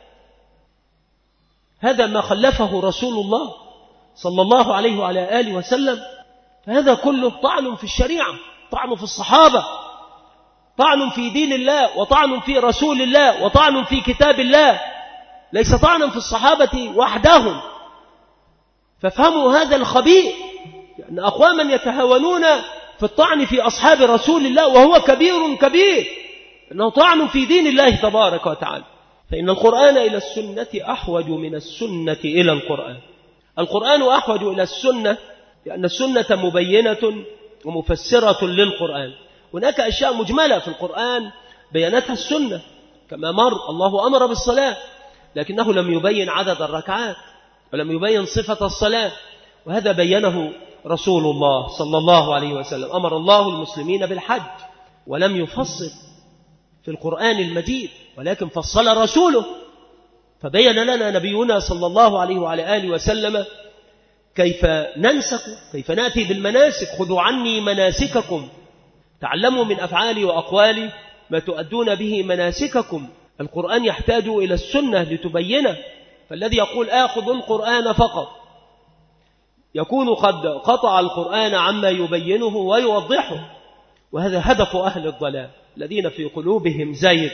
هذا ما خلفه رسول الله صلى الله عليه وعلى آله وسلم. فهذا كله طعن في الشريعة، طعن في الصحابة، طعن في دين الله، وطعن في رسول الله، وطعن في كتاب الله، ليس طعنا في الصحابة وحدهم. فافهموا هذا الخبيث، لأن أقواما يتهاونون في الطعن في أصحاب رسول الله وهو كبير كبير، أنه طعن في دين الله تبارك وتعالى. فإن القرآن إلى السنة أحوج من السنة إلى القرآن. القرآن أحوج إلى السنة لأن السنة مبينة ومفسرة للقرآن. هناك أشياء مجملة في القرآن بيانتها السنة، كما مر الله أمر بالصلاة لكنه لم يبين عدد الركعات ولم يبين صفة الصلاة، وهذا بينه رسول الله صلى الله عليه وسلم. أمر الله المسلمين بالحج ولم يفصل في القرآن المجيد، ولكن فصل رسوله، فبين لنا نبينا صلى الله عليه وعلى آله وسلم كيف ننسك، كيف نأتي بالمناسك. خذوا عني مناسككم، تعلموا من أفعالي وأقوالي ما تؤدون به مناسككم. القرآن يحتاج إلى السنة لتبينه، فالذي يقول آخذ القرآن فقط يكون قد قطع القرآن عما يبينه ويوضحه، وهذا هدف أهل الضلال الذين في قلوبهم زيغ.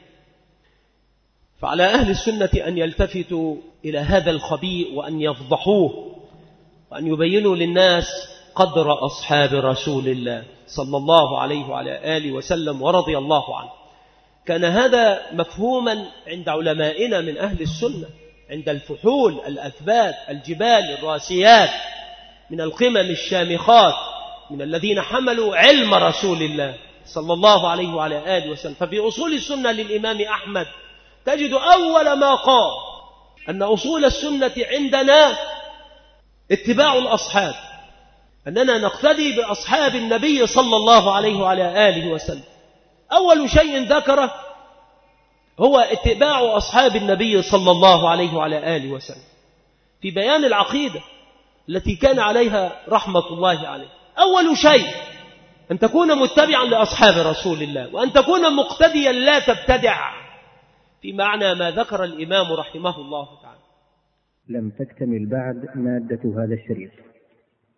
فعلى أهل السنة أن يلتفتوا إلى هذا الخبيء وأن يفضحوه وأن يبينوا للناس قدر أصحاب رسول الله صلى الله عليه وعلى آله وسلم ورضي الله عنه. كان هذا مفهوما عند علمائنا من أهل السنة، عند الفحول الأثبات الجبال الراسيات من القمم الشامخات من الذين حملوا علم رسول الله صلى الله عليه وعلى آله وسلم. ففي أصول السنة للإمام أحمد تجد أول ما قال أن أصول السنة عندنا اتباع الأصحاب، أننا نقتدي بأصحاب النبي صلى الله عليه وعلى آله وسلم. أول شيء ذكره هو اتباع أصحاب النبي صلى الله عليه وعلى آله وسلم في بيان العقيدة التي كان عليها رحمة الله عليه. أول شيء أن تكون متبعا لأصحاب رسول الله، وأن تكون مقتديا لا تبتدع، في معنى ما ذكر الإمام رحمه الله تعالى. لم تكتمل بعد مادة هذا الشريط،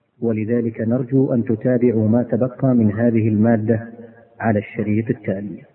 ولذلك نرجو أن تتابعوا ما تبقى من هذه المادة على الشريط التالي.